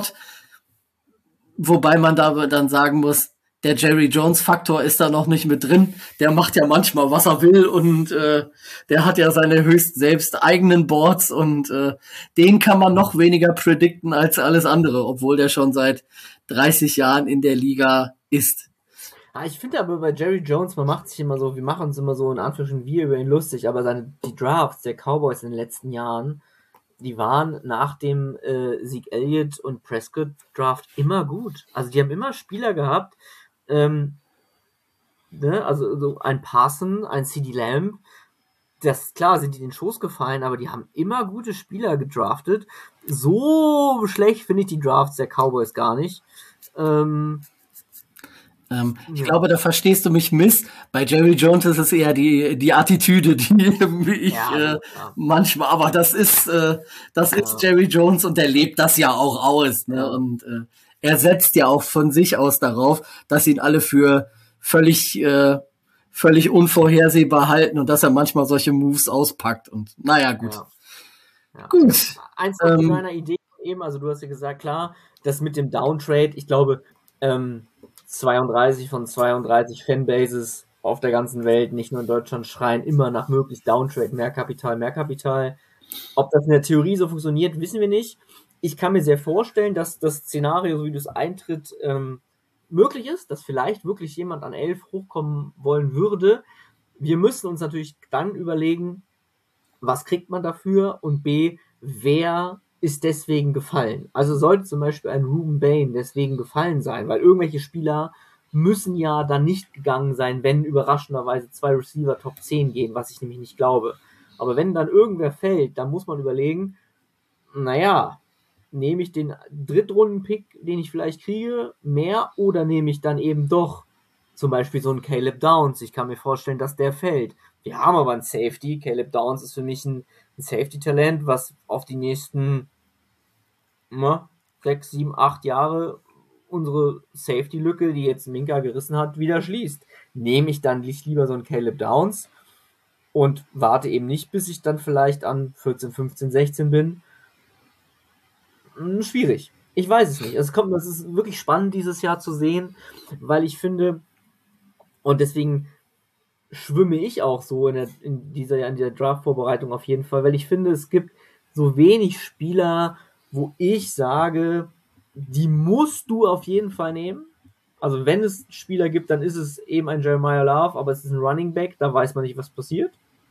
wobei man da dann sagen muss, der Jerry Jones-Faktor ist da noch nicht mit drin. Der macht ja manchmal, was er will und äh, der hat ja seine höchst selbst eigenen Boards und äh, den kann man noch weniger predikten als alles andere, obwohl der schon seit dreißig Jahren in der Liga ist. Ja, ich finde aber bei Jerry Jones, man macht sich immer so, wir machen uns immer so in Anführungsstrichen wir über ihn lustig, aber seine, die Drafts der Cowboys in den letzten Jahren, die waren nach dem äh, Zeke Elliott und Prescott Draft immer gut. Also die haben immer Spieler gehabt, ähm, ne, also so ein Parson, ein CeeDee Lamb, das, klar sind die in den Schoß gefallen, aber die haben immer gute Spieler gedraftet. So schlecht finde ich die Drafts der Cowboys gar nicht. Ähm, Ähm, ich ja. glaube, da verstehst du mich miss. Bei Jerry Jones ist es eher die die Attitüde, die ich ja, äh, ja. manchmal, aber das ist äh, das ja. ist Jerry Jones und der lebt das ja auch aus, ne? Ja. Und äh, er setzt ja auch von sich aus darauf, dass ihn alle für völlig äh, völlig unvorhersehbar halten und dass er manchmal solche Moves auspackt und naja, gut. Ja. Ja. Gut. Eins von ähm, meiner Idee eben, also du hast ja gesagt, klar, das mit dem Downtrade, ich glaube, ähm, zweiunddreißig von zweiunddreißig Fanbases auf der ganzen Welt, nicht nur in Deutschland, schreien immer nach möglichst Downtrade, mehr Kapital, mehr Kapital. Ob das in der Theorie so funktioniert, wissen wir nicht. Ich kann mir sehr vorstellen, dass das Szenario, so wie das eintritt, ähm, möglich ist, dass vielleicht wirklich jemand an elf hochkommen wollen würde. Wir müssen uns natürlich dann überlegen, was kriegt man dafür und B, wer ist deswegen gefallen. Also sollte zum Beispiel ein Ruben Bain deswegen gefallen sein, weil irgendwelche Spieler müssen ja dann nicht gegangen sein, wenn überraschenderweise zwei Receiver Top zehn gehen, was ich nämlich nicht glaube. Aber wenn dann irgendwer fällt, dann muss man überlegen, naja, nehme ich den Drittrunden-Pick, den ich vielleicht kriege, mehr oder nehme ich dann eben doch zum Beispiel so einen Caleb Downs. Ich kann mir vorstellen, dass der fällt. Wir haben aber einen Safety. Caleb Downs ist für mich ein, ein Safety-Talent, was auf die nächsten na, sechs, sieben, acht Jahre unsere Safety-Lücke, die jetzt Minka gerissen hat, wieder schließt. Nehme ich dann nicht lieber so einen Caleb Downs und warte eben nicht, bis ich dann vielleicht an vierzehn, fünfzehn, sechzehn bin. Hm, schwierig. Ich weiß es nicht. Es kommt, das ist wirklich spannend dieses Jahr zu sehen, weil ich finde, und deswegen schwimme ich auch so in, der, in dieser, in dieser Draft-Vorbereitung auf jeden Fall, weil ich finde, es gibt so wenig Spieler, wo ich sage, die musst du auf jeden Fall nehmen. Also wenn es Spieler gibt, dann ist es eben ein Jeremiah Love, aber es ist ein Running Back, da weiß man nicht, was passiert.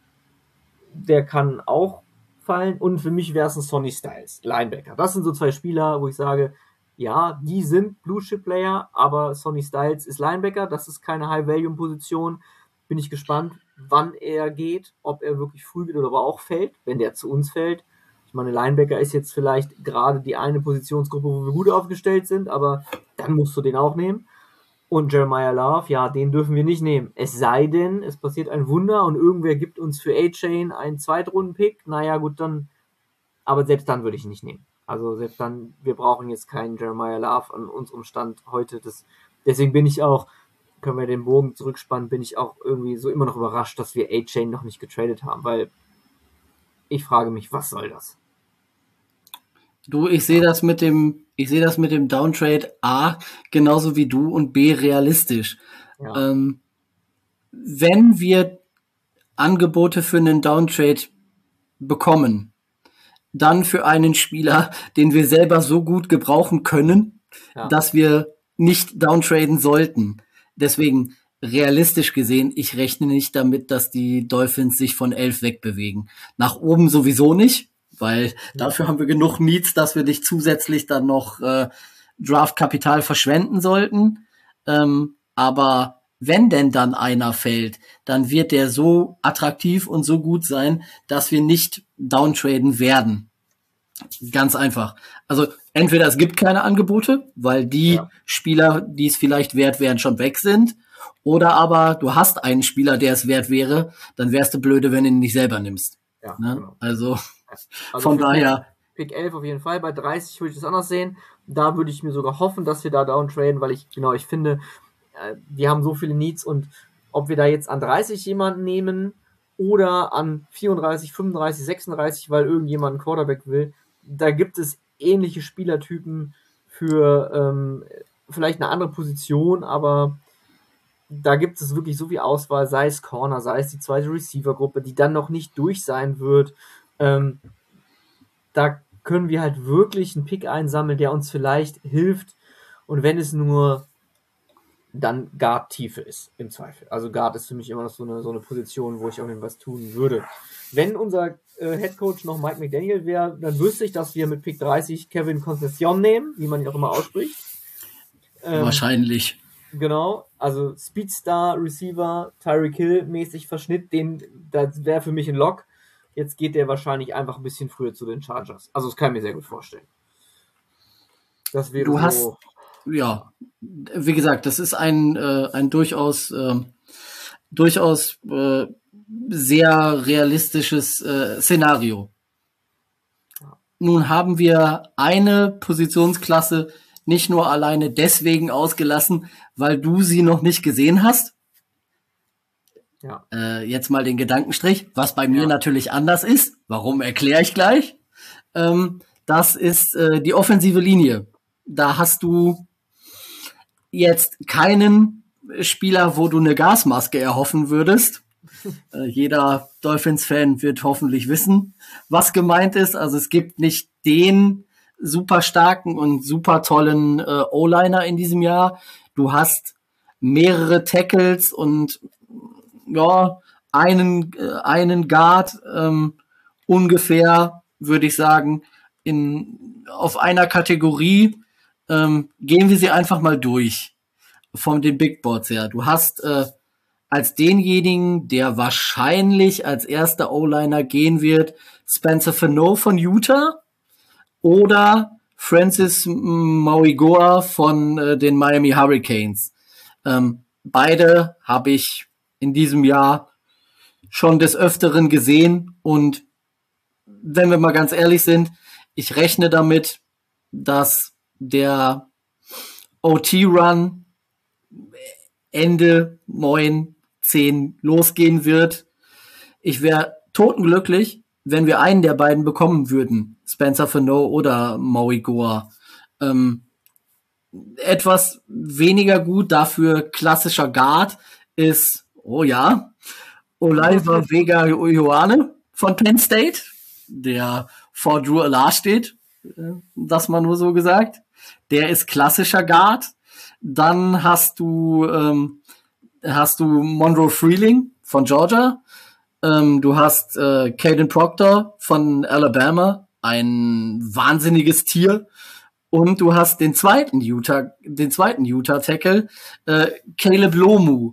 Der kann auch fallen und für mich wäre es ein Sonny Styles, Linebacker. Das sind so zwei Spieler, wo ich sage, Ja, die sind Blue-Chip-Player, aber Sonny Styles ist Linebacker, das ist keine High-Volume-Position. Bin ich gespannt, wann er geht, ob er wirklich früh geht oder aber auch fällt, wenn der zu uns fällt. Ich meine, Linebacker ist jetzt vielleicht gerade die eine Positionsgruppe, wo wir gut aufgestellt sind, aber dann musst du den auch nehmen. Und Jeremiah Love, ja, den dürfen wir nicht nehmen. Es sei denn, es passiert ein Wunder und irgendwer gibt uns für A-Chain einen Zweitrunden-Pick. Naja, gut, dann, aber selbst dann würde ich ihn nicht nehmen. Also selbst dann, wir brauchen jetzt keinen Jeremiah Love an unserem Stand heute. Das, deswegen bin ich auch, können wir den Bogen zurückspannen, bin ich auch irgendwie so immer noch überrascht, dass wir A-Chain noch nicht getradet haben, weil ich frage mich, was soll das? Du, ich sehe das mit dem, ich sehe das mit dem Downtrade A genauso wie du und B realistisch. Ja. Ähm, wenn wir Angebote für einen Downtrade bekommen, dann für einen Spieler, den wir selber so gut gebrauchen können, ja. dass wir nicht downtraden sollten. Deswegen realistisch gesehen, ich rechne nicht damit, dass die Dolphins sich von elf wegbewegen. Nach oben sowieso nicht, weil dafür haben wir genug Needs, dass wir nicht zusätzlich dann noch äh, Draftkapital verschwenden sollten. Ähm, aber wenn denn dann einer fällt, dann wird der so attraktiv und so gut sein, dass wir nicht downtraden werden. Ganz einfach. Also entweder es gibt keine Angebote, weil die ja. Spieler, die es vielleicht wert wären, schon weg sind, oder aber du hast einen Spieler, der es wert wäre, dann wärst du blöde, wenn du ihn nicht selber nimmst. Ja, ne? Genau. Also, also von daher. Pick elf auf jeden Fall, bei dreißig würde ich das anders sehen. Da würde ich mir sogar hoffen, dass wir da downtraden, weil ich, genau, ich finde, wir haben so viele Needs und ob wir da jetzt an dreißig jemanden nehmen oder an vierunddreißig, fünfunddreißig, sechsunddreißig, weil irgendjemand einen Quarterback will, da gibt es ähnliche Spielertypen für ähm, vielleicht eine andere Position, aber da gibt es wirklich so viel Auswahl, sei es Corner, sei es die zweite Receiver-Gruppe, die dann noch nicht durch sein wird. Ähm, da können wir halt wirklich einen Pick einsammeln, der uns vielleicht hilft und wenn es nur dann Guard-Tiefe ist, im Zweifel. Also Guard ist für mich immer noch so eine, so eine Position, wo ich auch irgendwas tun würde. Wenn unser äh, Headcoach noch Mike McDaniel wäre, dann wüsste ich, dass wir mit Pick dreißig Kevin Concession nehmen, wie man ihn auch immer ausspricht. Ähm, Wahrscheinlich. Genau, also Speedstar, Receiver, Tyreek Hill mäßig Verschnitt, den, das wäre für mich ein Lock. Jetzt geht der wahrscheinlich einfach ein bisschen früher zu den Chargers. Also das kann ich mir sehr gut vorstellen. Das wäre du so... Hast, ja, wie gesagt, das ist ein, äh, ein durchaus, äh, durchaus äh, sehr realistisches äh, Szenario. Ja. Nun haben wir eine Positionsklasse nicht nur alleine deswegen ausgelassen, weil du sie noch nicht gesehen hast. Ja. Äh, jetzt mal den Gedankenstrich, was bei mir ja. natürlich anders ist. Warum, erkläre ich gleich. Ähm, das ist äh, die offensive Linie. Da hast du jetzt keinen Spieler, wo du eine Gasmaske erhoffen würdest. äh, jeder Dolphins-Fan wird hoffentlich wissen, was gemeint ist. Also es gibt nicht den super starken und super tollen äh, O-Liner in diesem Jahr. Du hast mehrere Tackles und ja, einen, äh, einen Guard ähm, ungefähr, würde ich sagen, in auf einer Kategorie. Ähm, gehen wir sie einfach mal durch von den Big Boards her. Du hast äh, als denjenigen, der wahrscheinlich als erster O-Liner gehen wird, Spencer Fano von Utah oder Francis Mauigoa von äh, den Miami Hurricanes. Ähm, beide habe ich in diesem Jahr schon des Öfteren gesehen und wenn wir mal ganz ehrlich sind, ich rechne damit, dass der O T-Run Ende neun, zehn losgehen wird. Ich wäre totenglücklich, wenn wir einen der beiden bekommen würden. Spencer Fano oder Maui Goa. Ähm, etwas weniger gut, dafür klassischer Guard ist, oh ja, Oliver Vega Ioane von Penn State, der vor Drew Allar steht, das mal nur so gesagt. Der ist klassischer Guard. Dann hast du ähm, hast du Monroe Freeling von Georgia. Ähm, du hast äh, Caden Proctor von Alabama, ein wahnsinniges Tier. Und du hast den zweiten Utah, den zweiten Utah-Tackle, äh, Caleb Lomu,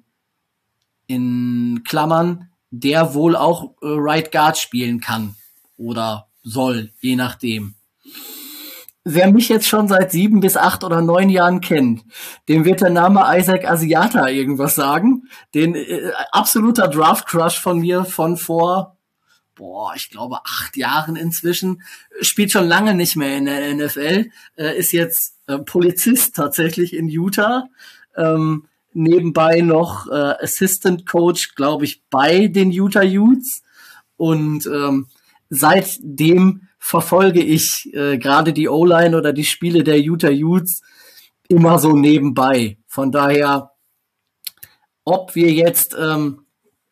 in Klammern, der wohl auch äh, Right Guard spielen kann oder soll, je nachdem. Wer mich jetzt schon seit sieben bis acht oder neun Jahren kennt, dem wird der Name Isaac Asiata irgendwas sagen. Den äh, absoluter Draft-Crush von mir von vor, boah, ich glaube acht Jahren inzwischen. Spielt schon lange nicht mehr in der N F L, äh, ist jetzt äh, Polizist tatsächlich in Utah. Ähm, nebenbei noch äh, Assistant Coach, glaube ich, bei den Utah Utes. Und ähm, seitdem verfolge ich äh, gerade die O-Line oder die Spiele der Utah Utes immer so nebenbei. Von daher, ob wir jetzt, ähm,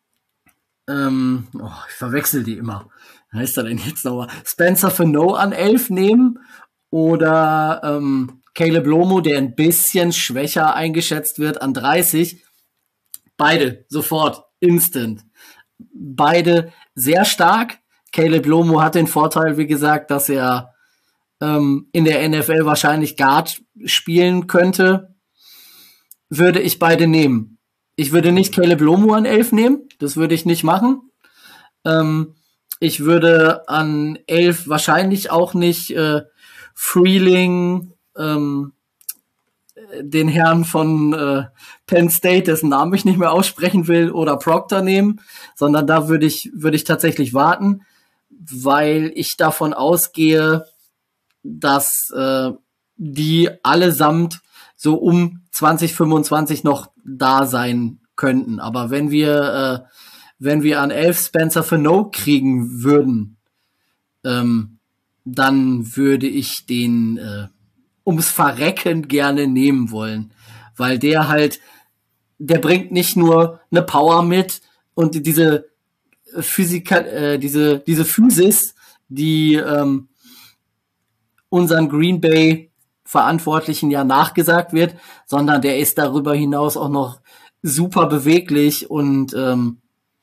ähm, oh, ich verwechsel die immer. Was heißt er denn jetzt nochmal? Spencer Fano an elf nehmen oder ähm, Caleb Lomu, der ein bisschen schwächer eingeschätzt wird, an dreißig. Beide sofort, instant. Beide sehr stark. Caleb Lomu hat den Vorteil, wie gesagt, dass er ähm, in der N F L wahrscheinlich Guard spielen könnte. Würde ich beide nehmen. Ich würde nicht Caleb Lomu an elf nehmen. Das würde ich nicht machen. Ähm, ich würde an elf wahrscheinlich auch nicht äh, Freeling, ähm, den Herrn von äh, Penn State, dessen Namen ich nicht mehr aussprechen will, oder Proctor nehmen, sondern da würde ich, würde ich tatsächlich warten, weil ich davon ausgehe, dass äh, die allesamt so um zwanzig fünfundzwanzig noch da sein könnten. Aber wenn wir, äh, wenn wir an elf Spencer Fano kriegen würden, ähm, dann würde ich den äh, ums Verrecken gerne nehmen wollen, weil der halt, der bringt nicht nur eine Power mit und diese Physikal, äh, diese diese Physis, die ähm, unseren Green Bay Verantwortlichen ja nachgesagt wird, sondern der ist darüber hinaus auch noch super beweglich und ähm,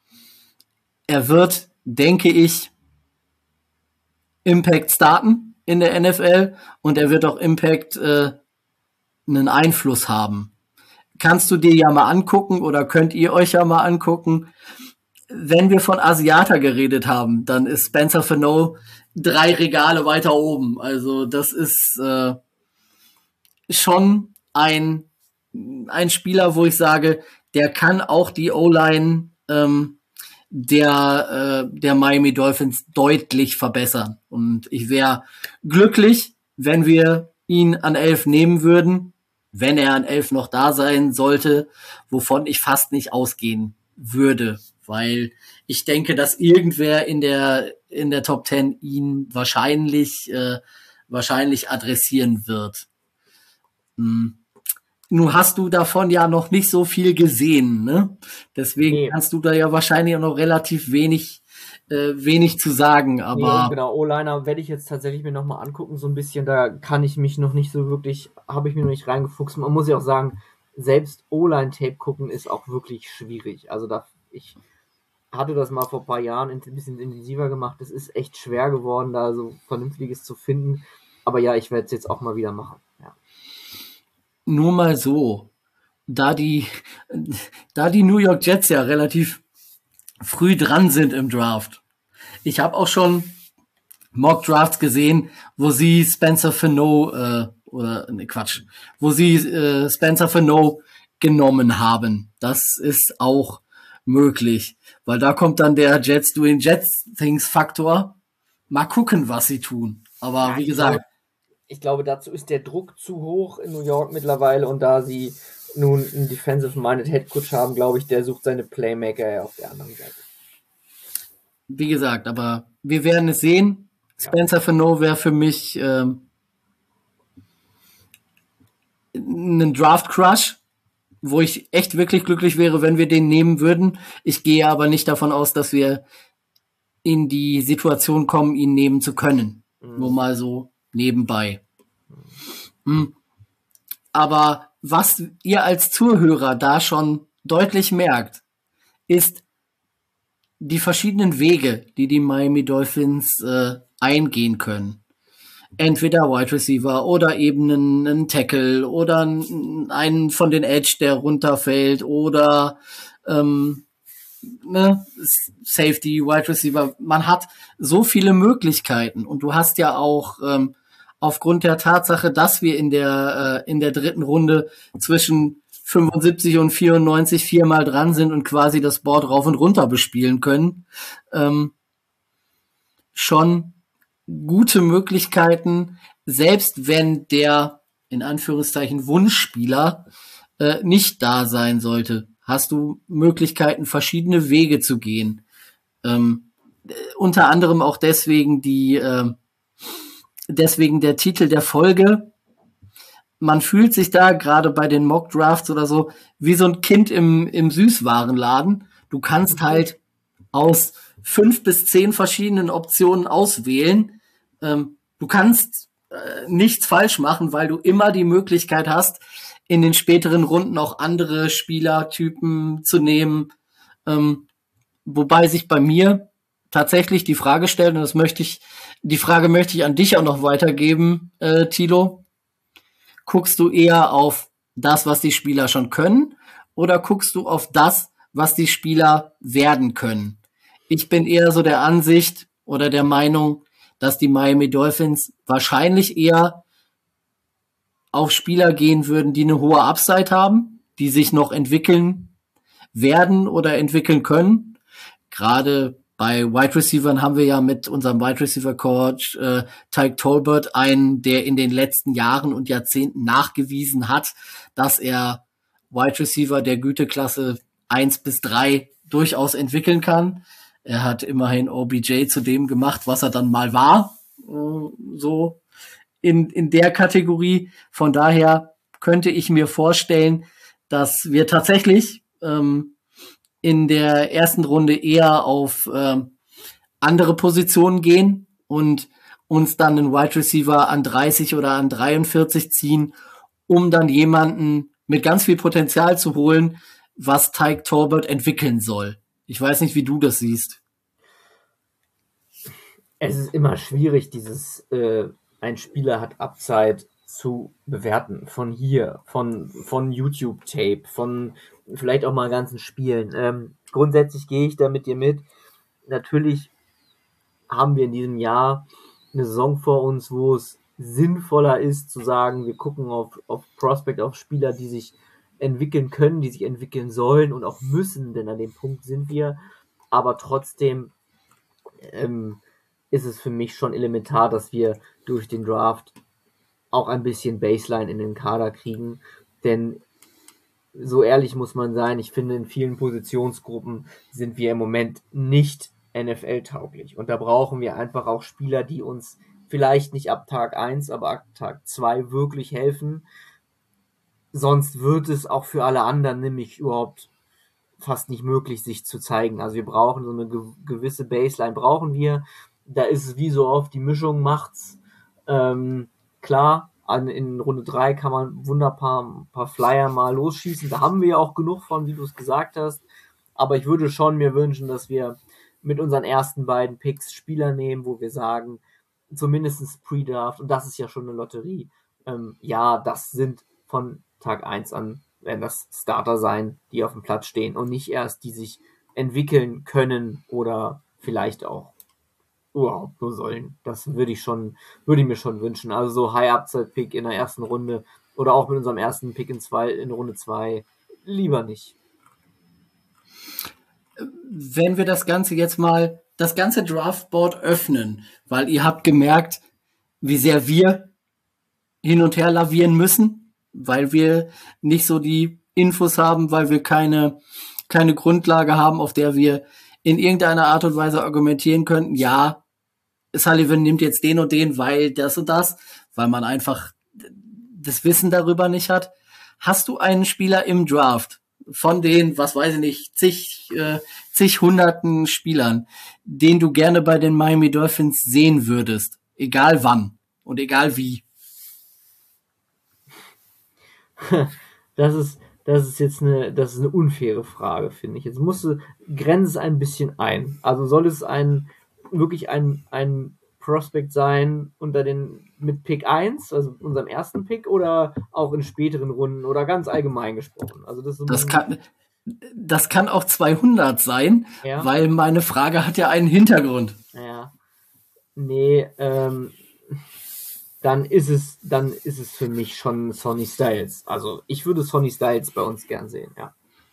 er wird, denke ich, Impact starten in der N F L und er wird auch Impact äh, einen Einfluss haben. Kannst du dir ja mal angucken oder könnt ihr euch ja mal angucken. Wenn wir von Asiata geredet haben, dann ist Spencer Fano drei Regale weiter oben. Also das ist äh, schon ein, ein Spieler, wo ich sage, der kann auch die O-Line ähm, der, äh, der Miami Dolphins deutlich verbessern. Und ich wäre glücklich, wenn wir ihn an elf nehmen würden, wenn er an elf noch da sein sollte, wovon ich fast nicht ausgehen würde, weil ich denke, dass irgendwer in der in der Top Ten ihn wahrscheinlich äh, wahrscheinlich adressieren wird. Hm. Nun hast du davon ja noch nicht so viel gesehen, ne? Deswegen nee. Kannst du da ja wahrscheinlich auch noch relativ wenig äh, wenig zu sagen, aber nee, genau, O-Liner werde ich jetzt tatsächlich mir nochmal angucken, so ein bisschen, da kann ich mich noch nicht so wirklich, habe ich mir noch nicht reingefuchst. Man muss ja auch sagen, selbst O-Line-Tape gucken ist auch wirklich schwierig. Also da, ich hatte das mal vor ein paar Jahren ein bisschen intensiver gemacht, es ist echt schwer geworden, da so Vernünftiges zu finden, aber ja, ich werde es jetzt auch mal wieder machen, ja. Nur mal so, da die, da die New York Jets ja relativ früh dran sind im Draft. Ich habe auch schon Mock Drafts gesehen, wo sie Spencer Fano äh, oder ne Quatsch, wo sie äh, Spencer Fano genommen haben. Das ist auch möglich, weil da kommt dann der Jets doing Jets Things Faktor. Mal gucken, was sie tun. Aber ja, wie gesagt, ich glaube, dazu ist der Druck zu hoch in New York mittlerweile und da sie nun einen Defensive-Minded Headcoach haben, glaube ich, der sucht seine Playmaker ja auf der anderen Seite. Wie gesagt, aber wir werden es sehen. Ja. Spencer Fano wäre für mich ähm, ein Draft-Crush, wo ich echt wirklich glücklich wäre, wenn wir den nehmen würden. Ich gehe aber nicht davon aus, dass wir in die Situation kommen, ihn nehmen zu können. Mhm. Nur mal so nebenbei. Mhm. Aber was ihr als Zuhörer da schon deutlich merkt, ist die verschiedenen Wege, die die Miami Dolphins äh, eingehen können. entweder Wide Receiver oder eben einen, einen Tackle oder einen von den Edge, der runterfällt oder ähm, ne, Safety, Wide Receiver. Man hat so viele Möglichkeiten und du hast ja auch ähm, aufgrund der Tatsache, dass wir in der äh, in der dritten Runde zwischen fünfundsiebzig und vierundneunzig viermal dran sind und quasi das Board rauf und runter bespielen können, ähm, schon gute Möglichkeiten, selbst wenn der in Anführungszeichen Wunschspieler äh, nicht da sein sollte, hast du Möglichkeiten, verschiedene Wege zu gehen. Ähm, äh, unter anderem auch deswegen die äh, deswegen der Titel der Folge. Man fühlt sich da gerade bei den Mock Drafts oder so wie so ein Kind im, im Süßwarenladen. Du kannst halt aus fünf bis zehn verschiedenen Optionen auswählen. Ähm, du kannst äh, nichts falsch machen, weil du immer die Möglichkeit hast, in den späteren Runden auch andere Spielertypen zu nehmen. Ähm, wobei sich bei mir tatsächlich die Frage stellt, und das möchte ich, die Frage möchte ich an dich auch noch weitergeben, äh, Thilo. Guckst du eher auf das, was die Spieler schon können, oder guckst du auf das, was die Spieler werden können? Ich bin eher so der Ansicht oder der Meinung, dass die Miami Dolphins wahrscheinlich eher auf Spieler gehen würden, die eine hohe Upside haben, die sich noch entwickeln werden oder entwickeln können. Gerade bei Wide Receivern haben wir ja mit unserem Wide Receiver Coach äh, Tyke Tolbert einen, der in den letzten Jahren und Jahrzehnten nachgewiesen hat, dass er Wide Receiver der Güteklasse eins bis drei durchaus entwickeln kann. Er hat immerhin O B J zu dem gemacht, was er dann mal war, äh, so in in der Kategorie. Von daher könnte ich mir vorstellen, dass wir tatsächlich ähm, in der ersten Runde eher auf ähm, andere Positionen gehen und uns dann einen Wide Receiver an dreißig oder an dreiundvierzig ziehen, um dann jemanden mit ganz viel Potenzial zu holen, was Tyke Tolbert entwickeln soll. Ich weiß nicht, wie du das siehst. Es ist immer schwierig, dieses äh, ein Spieler hat Upside zu bewerten. Von hier, von, von YouTube-Tape, von vielleicht auch mal ganzen Spielen. Ähm, grundsätzlich gehe ich da mit dir mit. Natürlich haben wir in diesem Jahr eine Saison vor uns, wo es sinnvoller ist zu sagen, wir gucken auf, auf Prospect, auf Spieler, die sich entwickeln können, die sich entwickeln sollen und auch müssen, denn an dem Punkt sind wir. Aber trotzdem ähm, ist es für mich schon elementar, dass wir durch den Draft auch ein bisschen Baseline in den Kader kriegen, denn so ehrlich muss man sein, ich finde, in vielen Positionsgruppen sind wir im Moment nicht N F L-tauglich und da brauchen wir einfach auch Spieler, die uns vielleicht nicht ab Tag eins, aber ab Tag zwei wirklich helfen, sonst wird es auch für alle anderen nämlich überhaupt fast nicht möglich, sich zu zeigen. Also wir brauchen so eine ge- gewisse Baseline, brauchen wir. Da ist es wie so oft, die Mischung macht's. Ähm, klar, an, in Runde drei kann man wunderbar ein paar Flyer mal losschießen. Da haben wir ja auch genug von, wie du es gesagt hast. Aber ich würde schon mir wünschen, dass wir mit unseren ersten beiden Picks Spieler nehmen, wo wir sagen, zumindest Pre-Draft, und das ist ja schon eine Lotterie, ähm, ja, das sind von Tag eins an, werden das Starter sein, die auf dem Platz stehen und nicht erst, die sich entwickeln können oder vielleicht auch überhaupt nur sollen. Das würde ich schon, würde ich mir schon wünschen. Also so High-Upside-Pick in der ersten Runde oder auch mit unserem ersten Pick in zwei, in Runde zwei, lieber nicht. Wenn wir das Ganze jetzt mal, das ganze Draftboard öffnen, weil ihr habt gemerkt, wie sehr wir hin und her lavieren müssen, weil wir nicht so die Infos haben, weil wir keine, keine Grundlage haben, auf der wir in irgendeiner Art und Weise argumentieren könnten, ja, Sullivan nimmt jetzt den und den, weil das und das, weil man einfach das Wissen darüber nicht hat. Hast du einen Spieler im Draft von den, was weiß ich nicht, zig, äh, zig hunderten Spielern, den du gerne bei den Miami Dolphins sehen würdest, egal wann und egal wie? Das ist, das ist jetzt eine, das ist eine unfaire Frage, finde ich. Jetzt musst du, grenze es ein bisschen ein. Also soll es ein, wirklich ein, ein Prospect sein unter den mit Pick eins, also unserem ersten Pick, oder auch in späteren Runden oder ganz allgemein gesprochen? Also das, das kann das kann auch zweihundert sein, ja. Weil meine Frage hat ja einen Hintergrund. Ja. Nee, ähm, dann ist es dann ist es für mich schon Sonny Styles. Also ich würde Sonny Styles bei uns gern sehen, ja.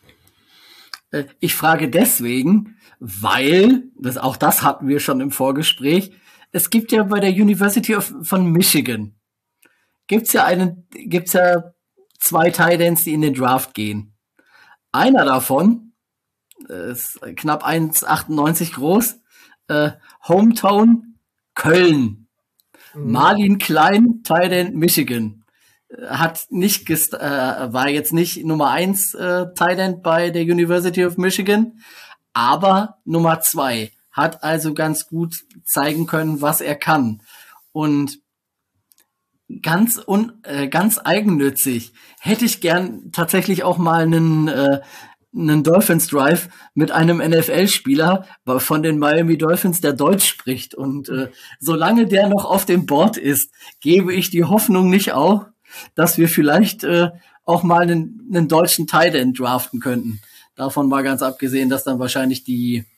Ich frage deswegen, weil, das, auch das hatten wir schon im Vorgespräch, es gibt ja bei der University of, von Michigan, gibt's ja einen, gibt's ja zwei Tight Ends, die in den Draft gehen. Einer davon ist knapp eins Komma achtundneunzig groß, äh, Hometown Köln. Mhm. Marlin Klein, Tight End Michigan. Hat nicht gest äh, war jetzt nicht Nummer eins äh, Tight End bei der University of Michigan, aber Nummer zwei. Hat also ganz gut zeigen können, was er kann. Und ganz un, äh, ganz eigennützig hätte ich gern tatsächlich auch mal einen äh, einen Dolphins Drive mit einem N F L-Spieler von den Miami Dolphins, der Deutsch spricht. Und äh, solange der noch auf dem Board ist, gebe ich die Hoffnung nicht auf, dass wir vielleicht äh, auch mal einen, einen deutschen Tight End draften könnten. Davon mal ganz abgesehen, dass dann wahrscheinlich die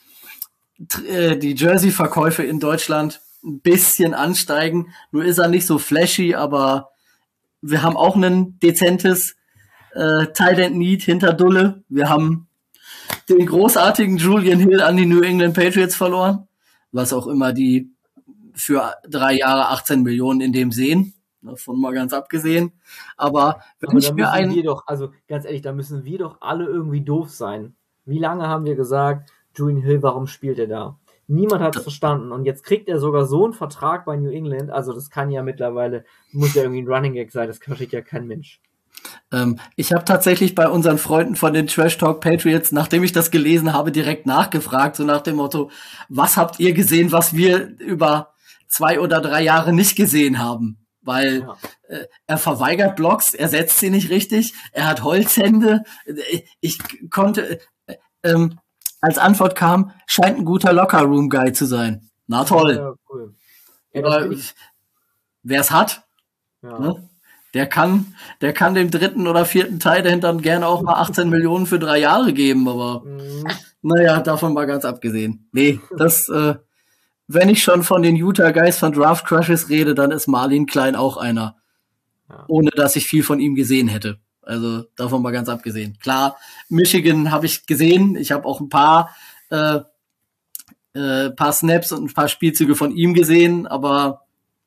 äh, die Jersey-Verkäufe in Deutschland ein bisschen ansteigen. Nur ist er nicht so flashy, aber wir haben auch ein dezentes äh, Tight End Need hinter Dulle. Wir haben den großartigen Julian Hill an die New England Patriots verloren, was auch immer die für drei Jahre achtzehn Millionen in dem sehen. Davon mal ganz abgesehen. Aber wenn Aber ich mir ein... wir doch, also ganz ehrlich, da müssen wir doch alle irgendwie doof sein. Wie lange haben wir gesagt, Julian Hill, warum spielt er da? Niemand hat es verstanden. Und jetzt kriegt er sogar so einen Vertrag bei New England. Also das kann ja mittlerweile, muss ja irgendwie ein Running Gag sein. Das versteht ja kein Mensch. Ähm, ich habe tatsächlich bei unseren Freunden von den Trash Talk Patriots, nachdem ich das gelesen habe, direkt nachgefragt, so nach dem Motto, was habt ihr gesehen, was wir über zwei oder drei Jahre nicht gesehen haben? Weil ja. äh, er verweigert Blocks, er setzt sie nicht richtig, er hat Holzhände. Ich konnte, äh, ähm, als Antwort kam, scheint ein guter Locker-Room-Guy zu sein. Na toll. Ja, cool. Ja, wer es hat, ja. ne? der kann, der kann dem dritten oder vierten Tight End dann gerne auch mal achtzehn Millionen für drei Jahre geben, aber mhm. naja, davon mal ganz abgesehen. Nee, das, äh, wenn ich schon von den Utah Guys von Draft Crushes rede, dann ist Marlin Klein auch einer. Ja. Ohne dass ich viel von ihm gesehen hätte. Also davon mal ganz abgesehen. Klar, Michigan habe ich gesehen. Ich habe auch ein paar äh, äh, paar Snaps und ein paar Spielzüge von ihm gesehen, aber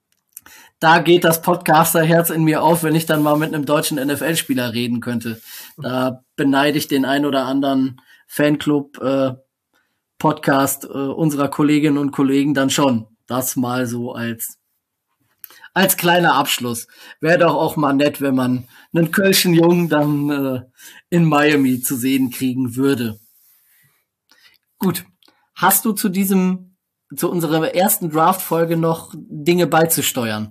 da geht das Podcaster-Herz in mir auf, wenn ich dann mal mit einem deutschen N F L-Spieler reden könnte. Da beneide ich den ein oder anderen Fanclub äh, Podcast äh, unserer Kolleginnen und Kollegen dann schon. Das mal so als als kleiner Abschluss. Wäre doch auch mal nett, wenn man einen Kölschen Jungen dann äh, in Miami zu sehen kriegen würde. Gut. Hast du zu diesem, zu unserer ersten Draft-Folge noch Dinge beizusteuern?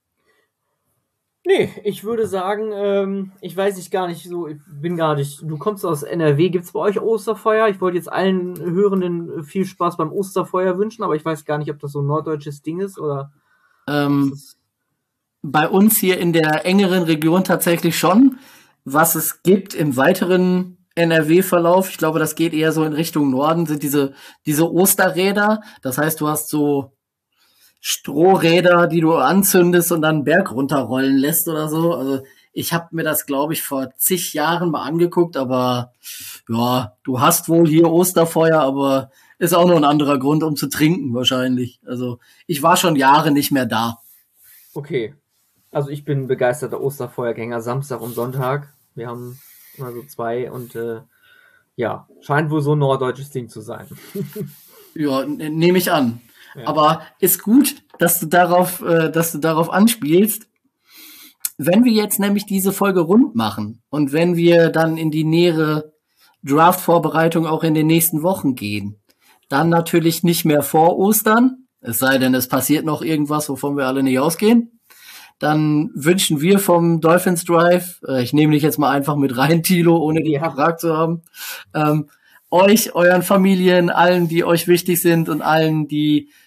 Nee, ich würde sagen, ähm, ich weiß nicht gar nicht so, ich bin gar nicht, du kommst aus N R W, gibt's bei euch Osterfeuer? Ich wollte jetzt allen Hörenden viel Spaß beim Osterfeuer wünschen, aber ich weiß gar nicht, ob das so ein norddeutsches Ding ist oder... Ähm, bei uns hier in der engeren Region tatsächlich schon. Was es gibt im weiteren N R W-Verlauf, ich glaube, das geht eher so in Richtung Norden, sind diese, diese Osterräder. Das heißt, du hast so Strohräder, die du anzündest und dann einen Berg runterrollen lässt oder so. Also ich habe mir das, glaube ich, vor zig Jahren mal angeguckt, aber ja, du hast wohl hier Osterfeuer, aber ist auch nur ein anderer Grund, um zu trinken wahrscheinlich. Also ich war schon Jahre nicht mehr da. Okay, also ich bin begeisterter Osterfeuergänger, Samstag und Sonntag. Wir haben immer so zwei und äh, ja, scheint wohl so ein norddeutsches Ding zu sein. Ja, n- nehme ich an. Ja. Aber ist gut, dass du darauf, äh, dass du darauf anspielst. Wenn wir jetzt nämlich diese Folge rund machen und wenn wir dann in die nähere Draft-Vorbereitung auch in den nächsten Wochen gehen, dann natürlich nicht mehr vor Ostern, es sei denn, es passiert noch irgendwas, wovon wir alle nicht ausgehen. Dann wünschen wir vom Dolphins Drive, äh, ich nehme dich jetzt mal einfach mit rein, Thilo, ohne dich ja. gefragt zu haben, ähm, euch, euren Familien, allen, die euch wichtig sind und allen, die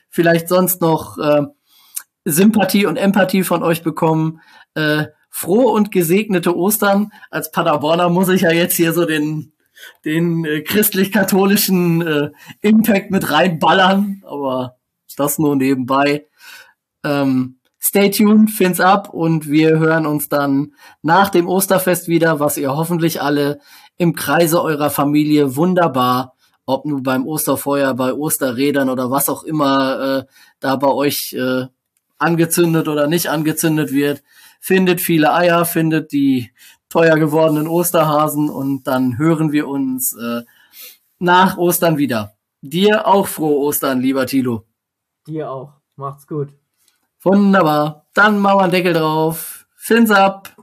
vielleicht sonst noch äh, Sympathie und Empathie von euch bekommen. Äh, frohe und gesegnete Ostern. Als Paderborner muss ich ja jetzt hier so den den äh, christlich-katholischen äh, Impact mit reinballern, aber das nur nebenbei. Ähm, stay tuned, fins up und wir hören uns dann nach dem Osterfest wieder, was ihr hoffentlich alle im Kreise eurer Familie wunderbar, ob nun beim Osterfeuer, bei Osterrädern oder was auch immer äh, da bei euch äh, angezündet oder nicht angezündet wird, findet viele Eier, findet die teuer gewordenen Osterhasen und dann hören wir uns äh, nach Ostern wieder. Dir auch frohe Ostern, lieber Thilo. Dir auch. Macht's gut. Wunderbar. Dann machen wir einen Deckel drauf. Fins up.